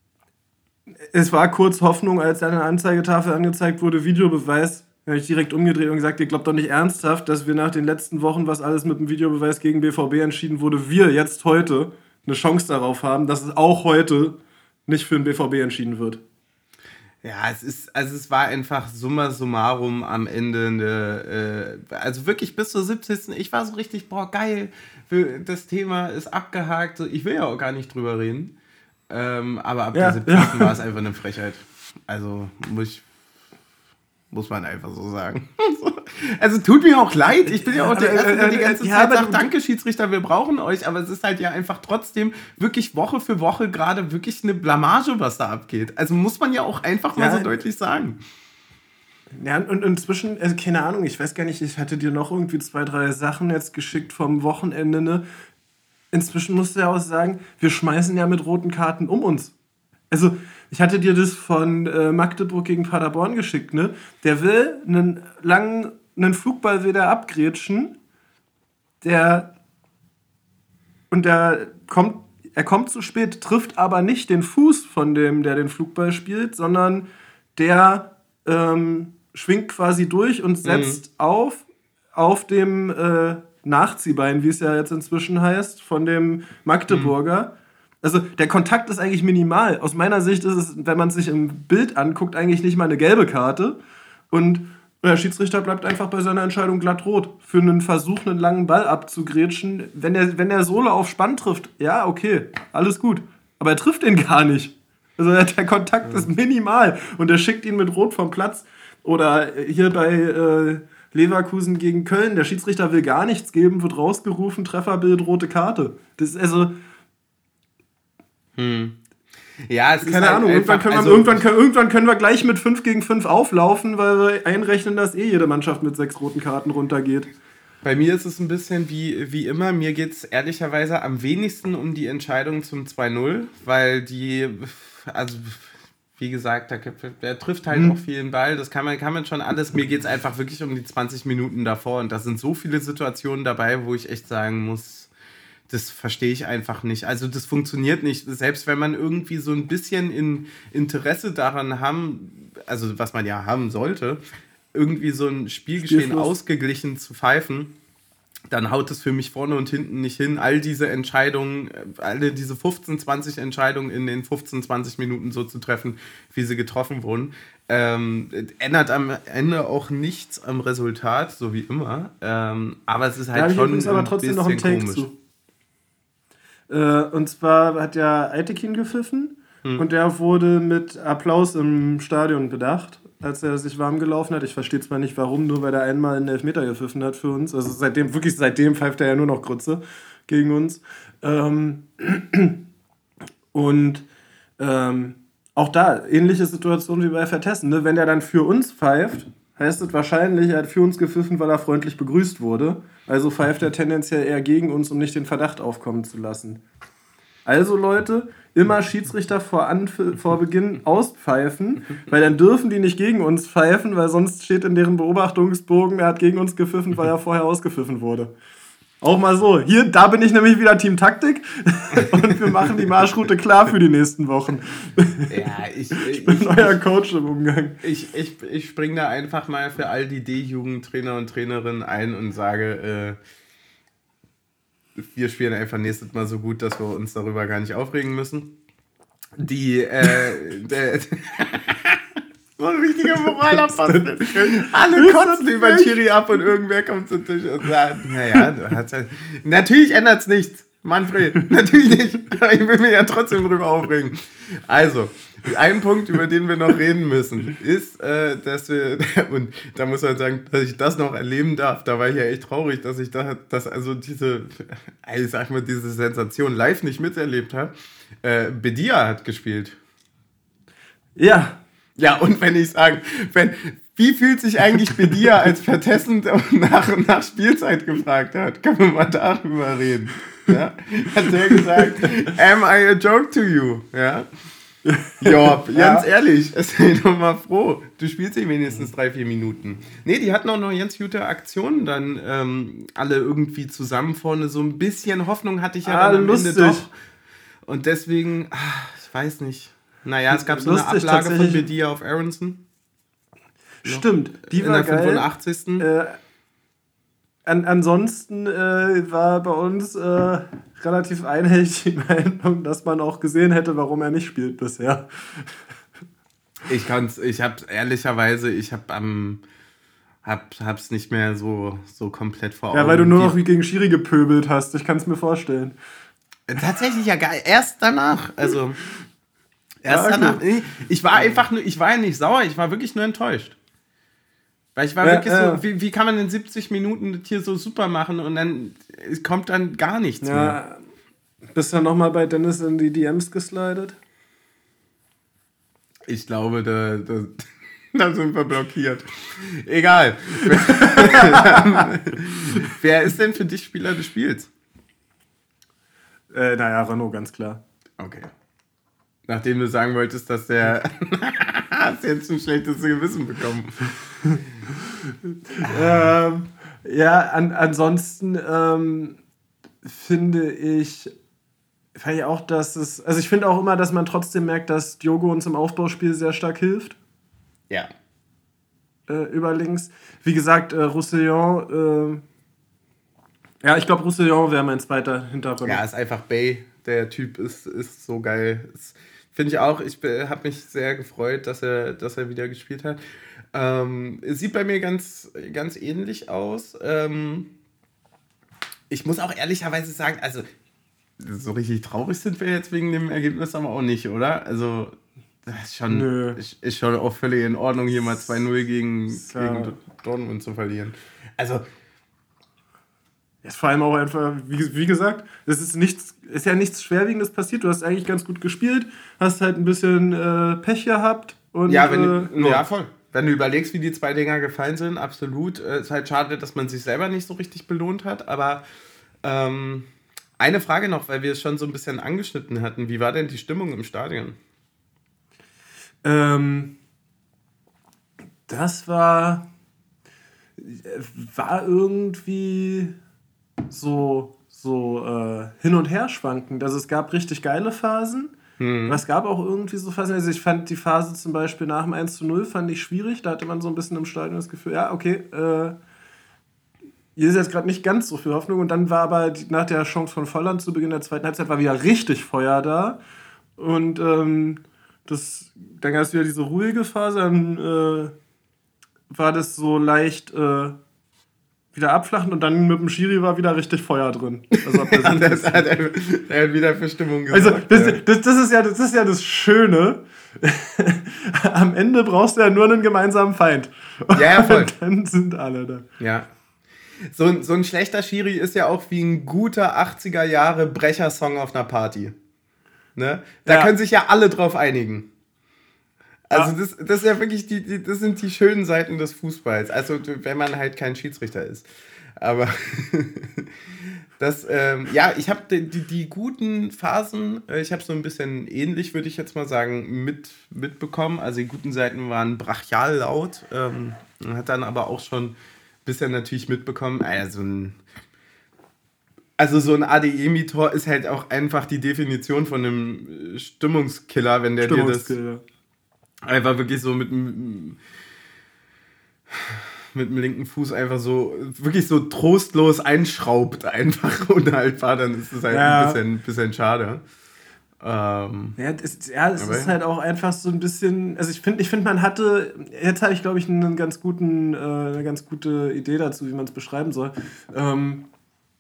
es war kurz Hoffnung, als an der Anzeigetafel angezeigt wurde, Videobeweis, da habe ich direkt umgedreht und gesagt, ihr glaubt doch nicht ernsthaft, dass wir nach den letzten Wochen, was alles mit dem Videobeweis gegen B V B entschieden wurde, wir jetzt heute eine Chance darauf haben, dass es auch heute nicht für den B V B entschieden wird. Ja, es ist, also es war einfach summa summarum am Ende eine, äh, also wirklich bis zur siebzigsten Ich war so richtig, boah, geil, das Thema ist abgehakt, ich will ja auch gar nicht drüber reden, ähm, aber ab ja, der siebzigsten ja. war es einfach eine Frechheit. Also muss ich, muss man einfach so sagen. Also tut mir auch leid, ich bin ja auch der Erste, der die ganze ja, Zeit sagt, danke Schiedsrichter, wir brauchen euch, aber es ist halt ja einfach trotzdem wirklich Woche für Woche gerade wirklich eine Blamage, was da abgeht. Also muss man ja auch einfach mal ja, so deutlich sagen. Ja, und inzwischen, also keine Ahnung, ich weiß gar nicht, ich hatte dir noch irgendwie zwei, drei Sachen jetzt geschickt vom Wochenende, ne? Inzwischen musst du ja auch sagen, wir schmeißen ja mit roten Karten um uns. Also, ich hatte dir das von äh, Magdeburg gegen Paderborn geschickt, ne? Der will einen langen, einen Flugball wieder abgrätschen, der und der kommt, er kommt zu spät, trifft aber nicht den Fuß von dem, der den Flugball spielt, sondern der ähm, schwingt quasi durch und setzt mhm. auf auf dem äh, Nachziehbein, wie es ja jetzt inzwischen heißt, von dem Magdeburger. Mhm. Also der Kontakt ist eigentlich minimal. Aus meiner Sicht ist es, wenn man es sich im Bild anguckt, eigentlich nicht mal eine gelbe Karte. Und der Schiedsrichter bleibt einfach bei seiner Entscheidung glatt rot. Für einen Versuch, einen langen Ball abzugrätschen. Wenn der, wenn der Sohle auf Spann trifft, ja, okay, alles gut. Aber er trifft ihn gar nicht. Also der Kontakt ja. ist minimal. Und er schickt ihn mit Rot vom Platz. Oder hier bei äh, Leverkusen gegen Köln, der Schiedsrichter will gar nichts geben, wird rausgerufen, Trefferbild, rote Karte. Das ist also... Hm. Ja, es Keine ist halt Ahnung, einfach, irgendwann, können wir, also irgendwann, können, irgendwann können wir gleich mit fünf gegen fünf auflaufen, weil wir einrechnen, dass eh jede Mannschaft mit sechs roten Karten runtergeht. Bei mir ist es ein bisschen wie, wie immer, mir geht es ehrlicherweise am wenigsten um die Entscheidung zum zwei null, weil die, also wie gesagt, der, der trifft halt hm. auch viel den Ball, das kann man, kann man schon alles, mir geht es einfach wirklich um die zwanzig Minuten davor und da sind so viele Situationen dabei, wo ich echt sagen muss, das verstehe ich einfach nicht. Also das funktioniert nicht. Selbst wenn man irgendwie so ein bisschen in Interesse daran haben, also was man ja haben sollte, irgendwie so ein Spielgeschehen Spielfluss. ausgeglichen zu pfeifen, dann haut es für mich vorne und hinten nicht hin, all diese Entscheidungen, alle diese fünfzehn, zwanzig Entscheidungen in den fünfzehn, zwanzig Minuten so zu treffen, wie sie getroffen wurden. Ähm, ändert am Ende auch nichts am Resultat, so wie immer. Ähm, aber es ist halt da schon ein aber trotzdem noch einen Take komisch. Zu. Und zwar hat ja Eitekin gepfiffen hm. und der wurde mit Applaus im Stadion bedacht, als er sich warm gelaufen hat. Ich verstehe zwar nicht warum, nur weil er einmal einen Elfmeter gepfiffen hat für uns. Also seitdem, wirklich seitdem pfeift er ja nur noch Grütze gegen uns. Ähm und ähm, auch da, ähnliche Situation wie bei Vertessen. Ne? Wenn er dann für uns pfeift, heißt es wahrscheinlich, er hat für uns gepfiffen, weil er freundlich begrüßt wurde. Also pfeift er tendenziell eher gegen uns, um nicht den Verdacht aufkommen zu lassen. Also Leute, immer Schiedsrichter vor, Anf- vor Beginn auspfeifen, weil dann dürfen die nicht gegen uns pfeifen, weil sonst steht in deren Beobachtungsbogen, er hat gegen uns gepfiffen, weil er vorher ausgepfiffen wurde. Auch mal so. Hier, da bin ich nämlich wieder Team Taktik und wir machen die Marschroute klar für die nächsten Wochen. Ja, ich, ich, ich bin ich, euer Coach im Umgang. Ich, ich, ich springe da einfach mal für all die D-Jugendtrainer und Trainerinnen ein und sage, äh, wir spielen einfach nächstes Mal so gut, dass wir uns darüber gar nicht aufregen müssen. Die, äh, der, so ein richtiger Moralapostel. Alle kotzen über Chiri ab und irgendwer kommt zu Tisch und sagt, naja, du hast halt, natürlich ändert es nichts. Manfred, natürlich nicht. Ich will mich ja trotzdem drüber aufregen. Also, ein Punkt, über den wir noch reden müssen, ist, äh, dass wir, und da muss man sagen, dass ich das noch erleben darf, da war ich ja echt traurig, dass ich da, dass also diese, ich sag mal, diese Sensation live nicht miterlebt habe. Äh, Bedia hat gespielt. Ja. Ja, und wenn ich sage, wenn, wie fühlt sich eigentlich Bedia, als Vertessen nach, nach Spielzeit gefragt hat? Können wir mal darüber reden? Ja? Hat der gesagt, am I a joke to you? Ja. Job, ganz ja. ehrlich, sei doch mal froh. Du spielst dich wenigstens drei, vier Minuten. Nee, die hatten auch noch ganz gute Aktionen dann ähm, alle irgendwie zusammen vorne. So ein bisschen Hoffnung hatte ich ja ah, dann am lustig. Ende doch. Und deswegen, ach, ich weiß nicht. Naja, es gab so lustig, eine Ablage von Bedia auf Aronson. Stimmt, die in war der fünfundachtzigsten Äh, an, ansonsten äh, war bei uns äh, relativ einhellig die Meinung, dass man auch gesehen hätte, warum er nicht spielt bisher. Ich kann's, ich habe ehrlicherweise, ich habe am, hab, hab's nicht mehr so, so komplett vor Augen. Ja, weil du nur noch wie gegen Schiri gepöbelt hast. Ich kann es mir vorstellen. Tatsächlich ja geil. Erst danach, also erst ja, danach. Okay. Ich war einfach nur, ich war ja nicht sauer, ich war wirklich nur enttäuscht. Weil ich war ja, wirklich ja. so, wie, wie kann man in siebzig Minuten das hier so super machen und dann kommt dann gar nichts ja. mehr. Bist du dann nochmal bei Dennis in die D Ms geslidet? Ich glaube, da, da, da sind wir blockiert. Egal. Wer ist denn für dich Spieler des Spiels? Äh, naja, Renault, ganz klar. Okay. Nachdem du sagen wolltest, dass der hast jetzt ein schlechtes Gewissen bekommen. ähm, ja, an, ansonsten ähm, finde ich, finde ich auch, dass es, also ich finde auch immer, dass man trotzdem merkt, dass Diogo uns im Aufbauspiel sehr stark hilft. Ja. Äh, über links. Wie gesagt, äh, Roussillon, äh, ja, ich glaube, Roussillon wäre mein zweiter Hintergrund. Ja, ist einfach Bay. Der Typ ist, ist so geil. Finde ich auch. Ich habe mich sehr gefreut, dass er, dass er wieder gespielt hat. Ähm, sieht bei mir ganz, ganz ähnlich aus. Ähm, ich muss auch ehrlicherweise sagen, also so richtig traurig sind wir jetzt wegen dem Ergebnis aber auch nicht, oder? Also das ist schon, Nö. ist, ist schon auch völlig in Ordnung, hier mal zwei null gegen, ja. gegen Dortmund zu verlieren. Also ist vor allem auch einfach, wie, wie gesagt, es ist nichts, ist ja nichts Schwerwiegendes passiert. Du hast eigentlich ganz gut gespielt, hast halt ein bisschen äh, Pech gehabt. Und, ja, wenn äh, du, ja, voll. Wenn du überlegst, wie die zwei Dinger gefallen sind, absolut. Es ist halt schade, dass man sich selber nicht so richtig belohnt hat. Aber ähm, eine Frage noch, weil wir es schon so ein bisschen angeschnitten hatten. Wie war denn die Stimmung im Stadion? Ähm, das war, war irgendwie so, so äh, hin und her schwankend. Also es gab richtig geile Phasen, hm. aber es gab auch irgendwie so Phasen. Also ich fand die Phase zum Beispiel nach dem eins zu null fand ich schwierig. Da hatte man so ein bisschen im Stadion das Gefühl, ja, okay, äh, hier ist jetzt gerade nicht ganz so viel Hoffnung. Und dann war aber die, nach der Chance von Volland zu Beginn der zweiten Halbzeit war wieder richtig Feuer da. Und ähm, das, dann gab es wieder diese ruhige Phase. Dann äh, war das so leicht äh, wieder abflachend und dann mit dem Schiri war wieder richtig Feuer drin. Also ab der ja, das hat er, er hat wieder für Stimmung gesorgt. Also das, ja. das, das, ist ja, das ist ja das Schöne. Am Ende brauchst du ja nur einen gemeinsamen Feind. Ja, ja, voll. Und dann sind alle da. Ja. So ein, so ein schlechter Schiri ist ja auch wie ein guter achtziger Jahre Brecher-Song auf einer Party. Ne? Da ja. können sich ja alle drauf einigen. Also ja. das, das ist ja wirklich die, die, das sind die schönen Seiten des Fußballs. Also wenn man halt kein Schiedsrichter ist. Aber das, ähm, ja, ich habe die, die, die guten Phasen, ich habe so ein bisschen ähnlich, würde ich jetzt mal sagen, mit, mitbekommen. Also die guten Seiten waren brachial laut. Ähm, hat dann aber auch schon ein bisschen natürlich mitbekommen, also ein Also so ein Adeyemi-Tor ist halt auch einfach die Definition von einem Stimmungskiller, wenn der dir das einfach wirklich so mit dem mit dem linken Fuß einfach so wirklich so trostlos einschraubt einfach unhaltbar, dann ist es halt ja. ein bisschen, bisschen schade. Ähm, ja, es, ja, es ist halt auch einfach so ein bisschen, also ich finde, ich find, man hatte, jetzt habe ich glaube ich einen ganz guten, äh, eine ganz gute Idee dazu, wie man es beschreiben soll. Ähm,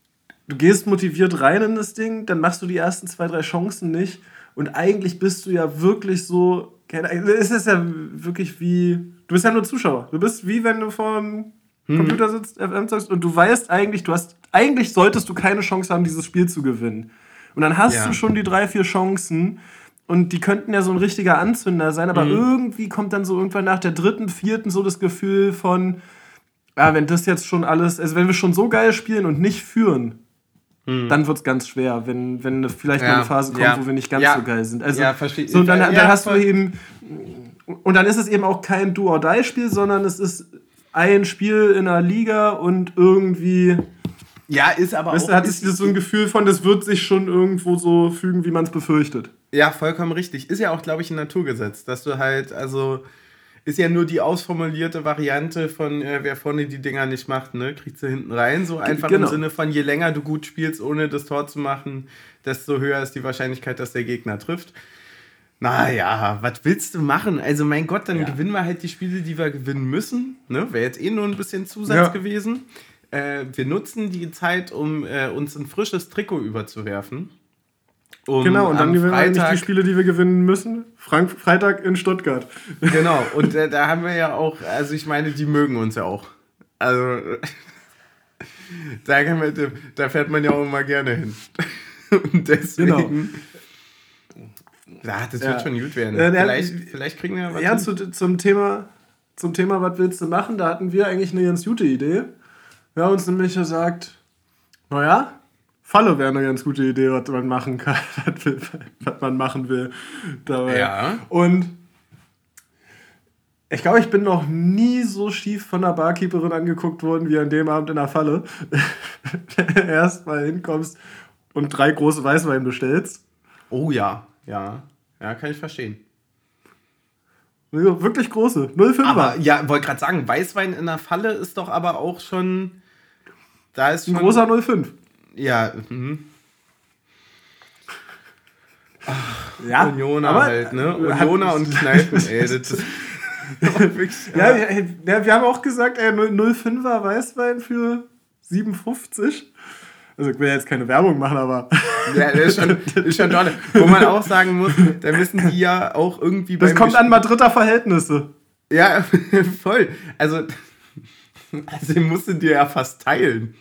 du gehst motiviert rein in das Ding, dann machst du die ersten zwei, drei Chancen nicht und eigentlich bist du ja wirklich so, es ist ja wirklich wie, du bist ja nur Zuschauer. Du bist wie wenn du vor dem hm. Computer sitzt, F M zockst und du weißt eigentlich, du hast, eigentlich solltest du keine Chance haben, dieses Spiel zu gewinnen. Und dann hast ja. du schon die drei, vier Chancen und die könnten ja so ein richtiger Anzünder sein, aber mhm. irgendwie kommt dann so irgendwann nach der dritten, vierten so das Gefühl von, ja, wenn das jetzt schon alles, also wenn wir schon so geil spielen und nicht führen, mhm. dann wird es ganz schwer, wenn, wenn vielleicht ja. mal eine Phase kommt, ja. wo wir nicht ganz ja. so geil sind. Also, ja, verstehe. So, dann, ja, dann hast voll. du eben, und dann ist es eben auch kein Do-or-Die-Spiel, sondern es ist ein Spiel in einer Liga und irgendwie... Ja, ist aber weißt auch... Du, hat es so ein Gefühl von, das wird sich schon irgendwo so fügen, wie man es befürchtet. Ja, vollkommen richtig. Ist ja auch, glaube ich, ein Naturgesetz, dass du halt, also... Ist ja nur die ausformulierte Variante von, äh, wer vorne die Dinger nicht macht, ne? Kriegst du hinten rein. So einfach genau. im Sinne von, je länger du gut spielst, ohne das Tor zu machen, desto höher ist die Wahrscheinlichkeit, dass der Gegner trifft. Naja, was willst du machen? Also mein Gott, dann ja. gewinnen wir halt die Spiele, die wir gewinnen müssen. Ne? Wäre jetzt eh nur ein bisschen Zusatz ja. gewesen. Äh, wir nutzen die Zeit, um äh, uns ein frisches Trikot überzuwerfen. Um genau, und dann gewinnen wir nicht die Spiele, die wir gewinnen müssen. Frank- Freitag in Stuttgart. Genau, und äh, da haben wir ja auch, also ich meine, die mögen uns ja auch. Also, da, kann man, da fährt man ja auch immer gerne hin. Und deswegen... Genau. Ja, das ja. wird schon gut werden. Äh, vielleicht, äh, vielleicht kriegen wir was. Ja, zu, zum, Thema, zum Thema, was willst du machen, da hatten wir eigentlich eine ganz gute Idee. Wir haben uns nämlich gesagt, naja, Falle wäre eine ganz gute Idee, was man machen kann, was man machen will. Dabei. Ja. Und ich glaube, ich bin noch nie so schief von der Barkeeperin angeguckt worden, wie an dem Abend in der Falle. Erst mal hinkommst und drei große Weißwein bestellst. Oh ja, ja. Ja, kann ich verstehen. Wirklich große, null Komma fünfer. Aber ja, wollte gerade sagen, Weißwein in der Falle ist doch aber auch schon... Da ist schon ein großer null Komma fünf. Ja, mhm. Ach, ja, Unioner halt, ne? Unioner und Kneipen, ey, das ist wirklich, ja, ja, ja, wir haben auch gesagt, ey, null Komma fünfer Weißwein für sieben fünfzig. Also ich will jetzt keine Werbung machen, aber... Ja, das ist schon, ist schon toll. Wo man auch sagen muss, da müssen die ja auch irgendwie... Das kommt Gesch- an Madrider Verhältnisse. Ja, voll. Also, also den musst du dir ja fast teilen.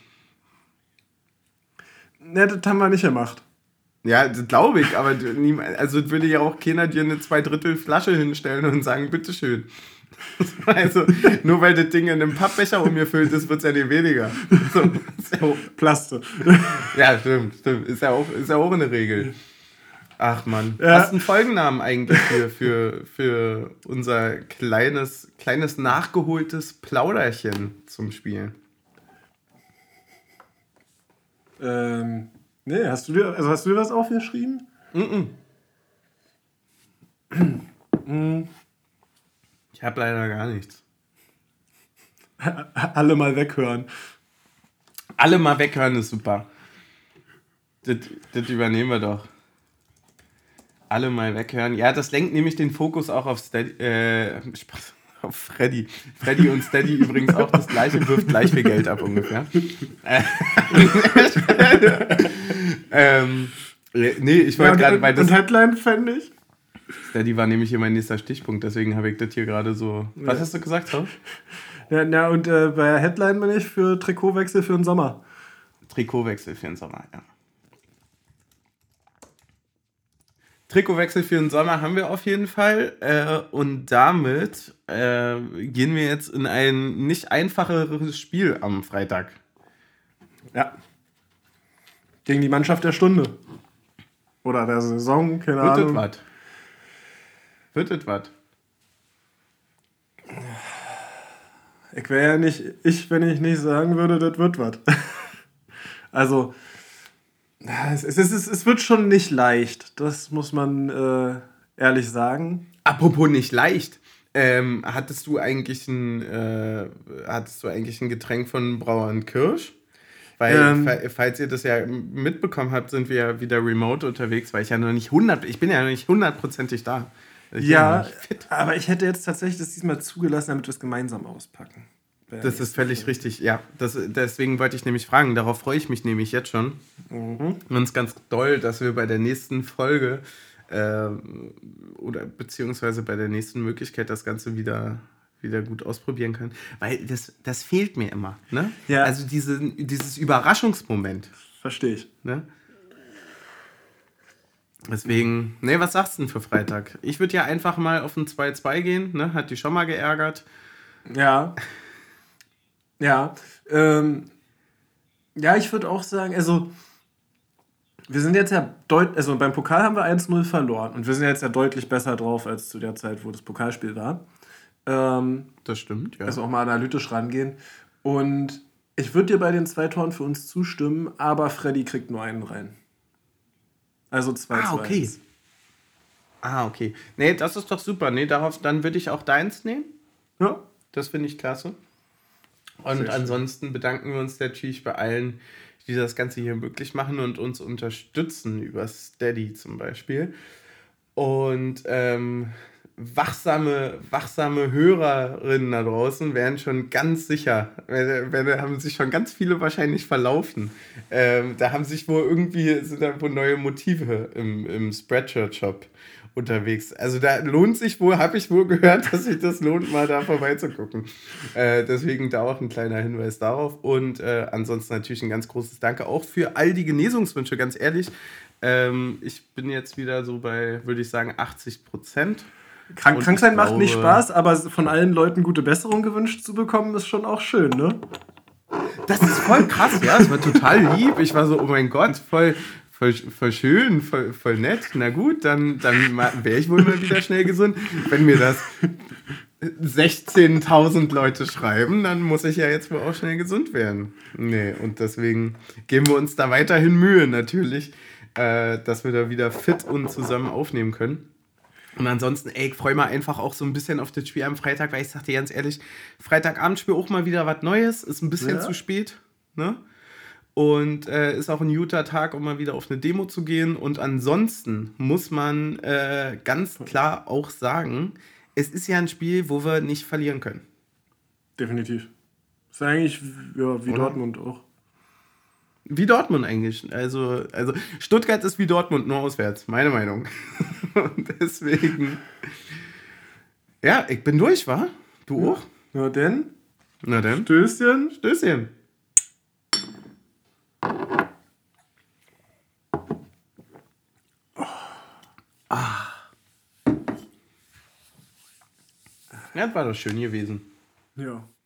Ne, das haben wir nicht gemacht. Ja, das glaube ich, aber niemand, also würde ja auch keiner dir eine Zweidrittel Flasche hinstellen und sagen, bitteschön. Also, nur weil das Ding in einem Pappbecher umgefüllt ist, wird es ja nicht weniger. So, ist ja auch Plaste. Ja, stimmt, stimmt. Ist ja auch, ist ja auch eine Regel. Ach man. Ja. Hast du einen Folgennamen eigentlich für, für, für unser kleines, kleines nachgeholtes Plauderchen zum Spielen? Ähm, nee, hast du dir, also hast du dir was aufgeschrieben? Mhm. mm. Ich habe leider gar nichts. Alle mal weghören. Alle mal weghören ist super. Das, das übernehmen wir doch. Alle mal weghören. Ja, das lenkt nämlich den Fokus auch auf Steady, äh, auf Freddy. Freddy und Steady übrigens auch das gleiche, wirft gleich viel Geld ab ungefähr. ähm, nee, ich wollte ja, gerade bei das. Und Headline fände ich? Steady war nämlich hier mein nächster Stichpunkt, deswegen habe ich das hier gerade so. Was ja. hast du gesagt, Tom? Ja, na, und äh, bei Headline bin ich für Trikotwechsel für den Sommer. Trikotwechsel für den Sommer, ja. Trikotwechsel für den Sommer haben wir auf jeden Fall. Äh, und damit äh, gehen wir jetzt in ein nicht einfacheres Spiel am Freitag. Ja. Gegen die Mannschaft der Stunde. Oder der Saison, keine Wird Ahnung. Das wat? Wird das was? Ich wäre ja nicht ich, wenn ich nicht sagen würde, das wird was. Also, es, es, es, es wird schon nicht leicht. Das muss man äh, ehrlich sagen. Apropos nicht leicht. Ähm, hattest du eigentlich ein äh, hattest du eigentlich ein Getränk von Brauern Kirsch? Weil, ähm, falls ihr das ja mitbekommen habt, sind wir ja wieder remote unterwegs, weil ich ja noch nicht hundert, ich bin ja noch nicht hundertprozentig da. Ich ja, aber ich hätte jetzt tatsächlich das diesmal zugelassen, damit wir es gemeinsam auspacken. Das ist völlig richtig, ja. Das, deswegen wollte ich nämlich fragen, darauf freue ich mich nämlich jetzt schon. Mhm. Und es ist ganz doll, dass wir bei der nächsten Folge äh, oder beziehungsweise bei der nächsten Möglichkeit das Ganze wieder, wieder gut ausprobieren können. Weil das, das fehlt mir immer. Ne? Ja. Also diese, dieses Überraschungsmoment. Verstehe ich. Ne? Deswegen, ne, was sagst du denn für Freitag? Ich würde ja einfach mal auf ein zwei zwei gehen, ne? Hat die schon mal geärgert. Ja. Ja. Ähm, ja, ich würde auch sagen, also wir sind jetzt ja deutlich, also beim Pokal haben wir eins null verloren und wir sind jetzt ja deutlich besser drauf als zu der Zeit, wo das Pokalspiel war. Ähm, das stimmt, ja. Also auch mal analytisch rangehen. Und ich würde dir bei den zwei Toren für uns zustimmen, aber Freddy kriegt nur einen rein. Also zwei Ah, okay. Ah, okay. Nee, das ist doch super. Nee, darauf, dann würde ich auch deins nehmen. Ja. Das finde ich klasse. Und Sehr ansonsten schön. bedanken wir uns natürlich bei allen, die das Ganze hier möglich machen und uns unterstützen, über Steady zum Beispiel. Und ähm, wachsame, wachsame Hörerinnen da draußen werden schon ganz sicher, werden, haben sich schon ganz viele wahrscheinlich verlaufen. Ähm, da haben sich wohl irgendwie, sind da wohl neue Motive im, im Spreadshirt-Shop unterwegs. Also da lohnt sich wohl, habe ich wohl gehört, dass sich das lohnt, mal da vorbeizugucken. Äh, deswegen da auch ein kleiner Hinweis darauf. Und äh, ansonsten natürlich ein ganz großes Danke auch für all die Genesungswünsche, ganz ehrlich. Ähm, ich bin jetzt wieder so bei, würde ich sagen, achtzig Prozent. Krank, krank sein macht nicht Spaß, aber von allen Leuten gute Besserung gewünscht zu bekommen, ist schon auch schön, ne? Das ist voll krass, ja. Es war total lieb. Ich war so, oh mein Gott, voll, voll, voll schön, voll, voll nett. Na gut, dann, dann wäre ich wohl mal wieder schnell gesund. Wenn mir das sechzehntausend Leute schreiben, dann muss ich ja jetzt wohl auch schnell gesund werden. Nee, und deswegen geben wir uns da weiterhin Mühe natürlich, äh, dass wir da wieder fit und zusammen aufnehmen können. Und ansonsten, ey, ich freue mich einfach auch so ein bisschen auf das Spiel am Freitag, weil ich sag dir ganz ehrlich, Freitagabendspiel auch mal wieder was Neues, ist ein bisschen ja. zu spät, ne? Und äh, ist auch ein guter Tag, um mal wieder auf eine Demo zu gehen. Und ansonsten muss man äh, ganz klar auch sagen, es ist ja ein Spiel, wo wir nicht verlieren können. Definitiv. Ist eigentlich ja, wie Oder? Dortmund auch. Wie Dortmund eigentlich. Also, also Stuttgart ist wie Dortmund, nur auswärts. Meine Meinung. Und deswegen... Ja, ich bin durch, wa? Du ja. auch? Na denn? Na denn? Stößchen. Stößchen. Oh. Ah. Ja, das war doch schön gewesen. Ja.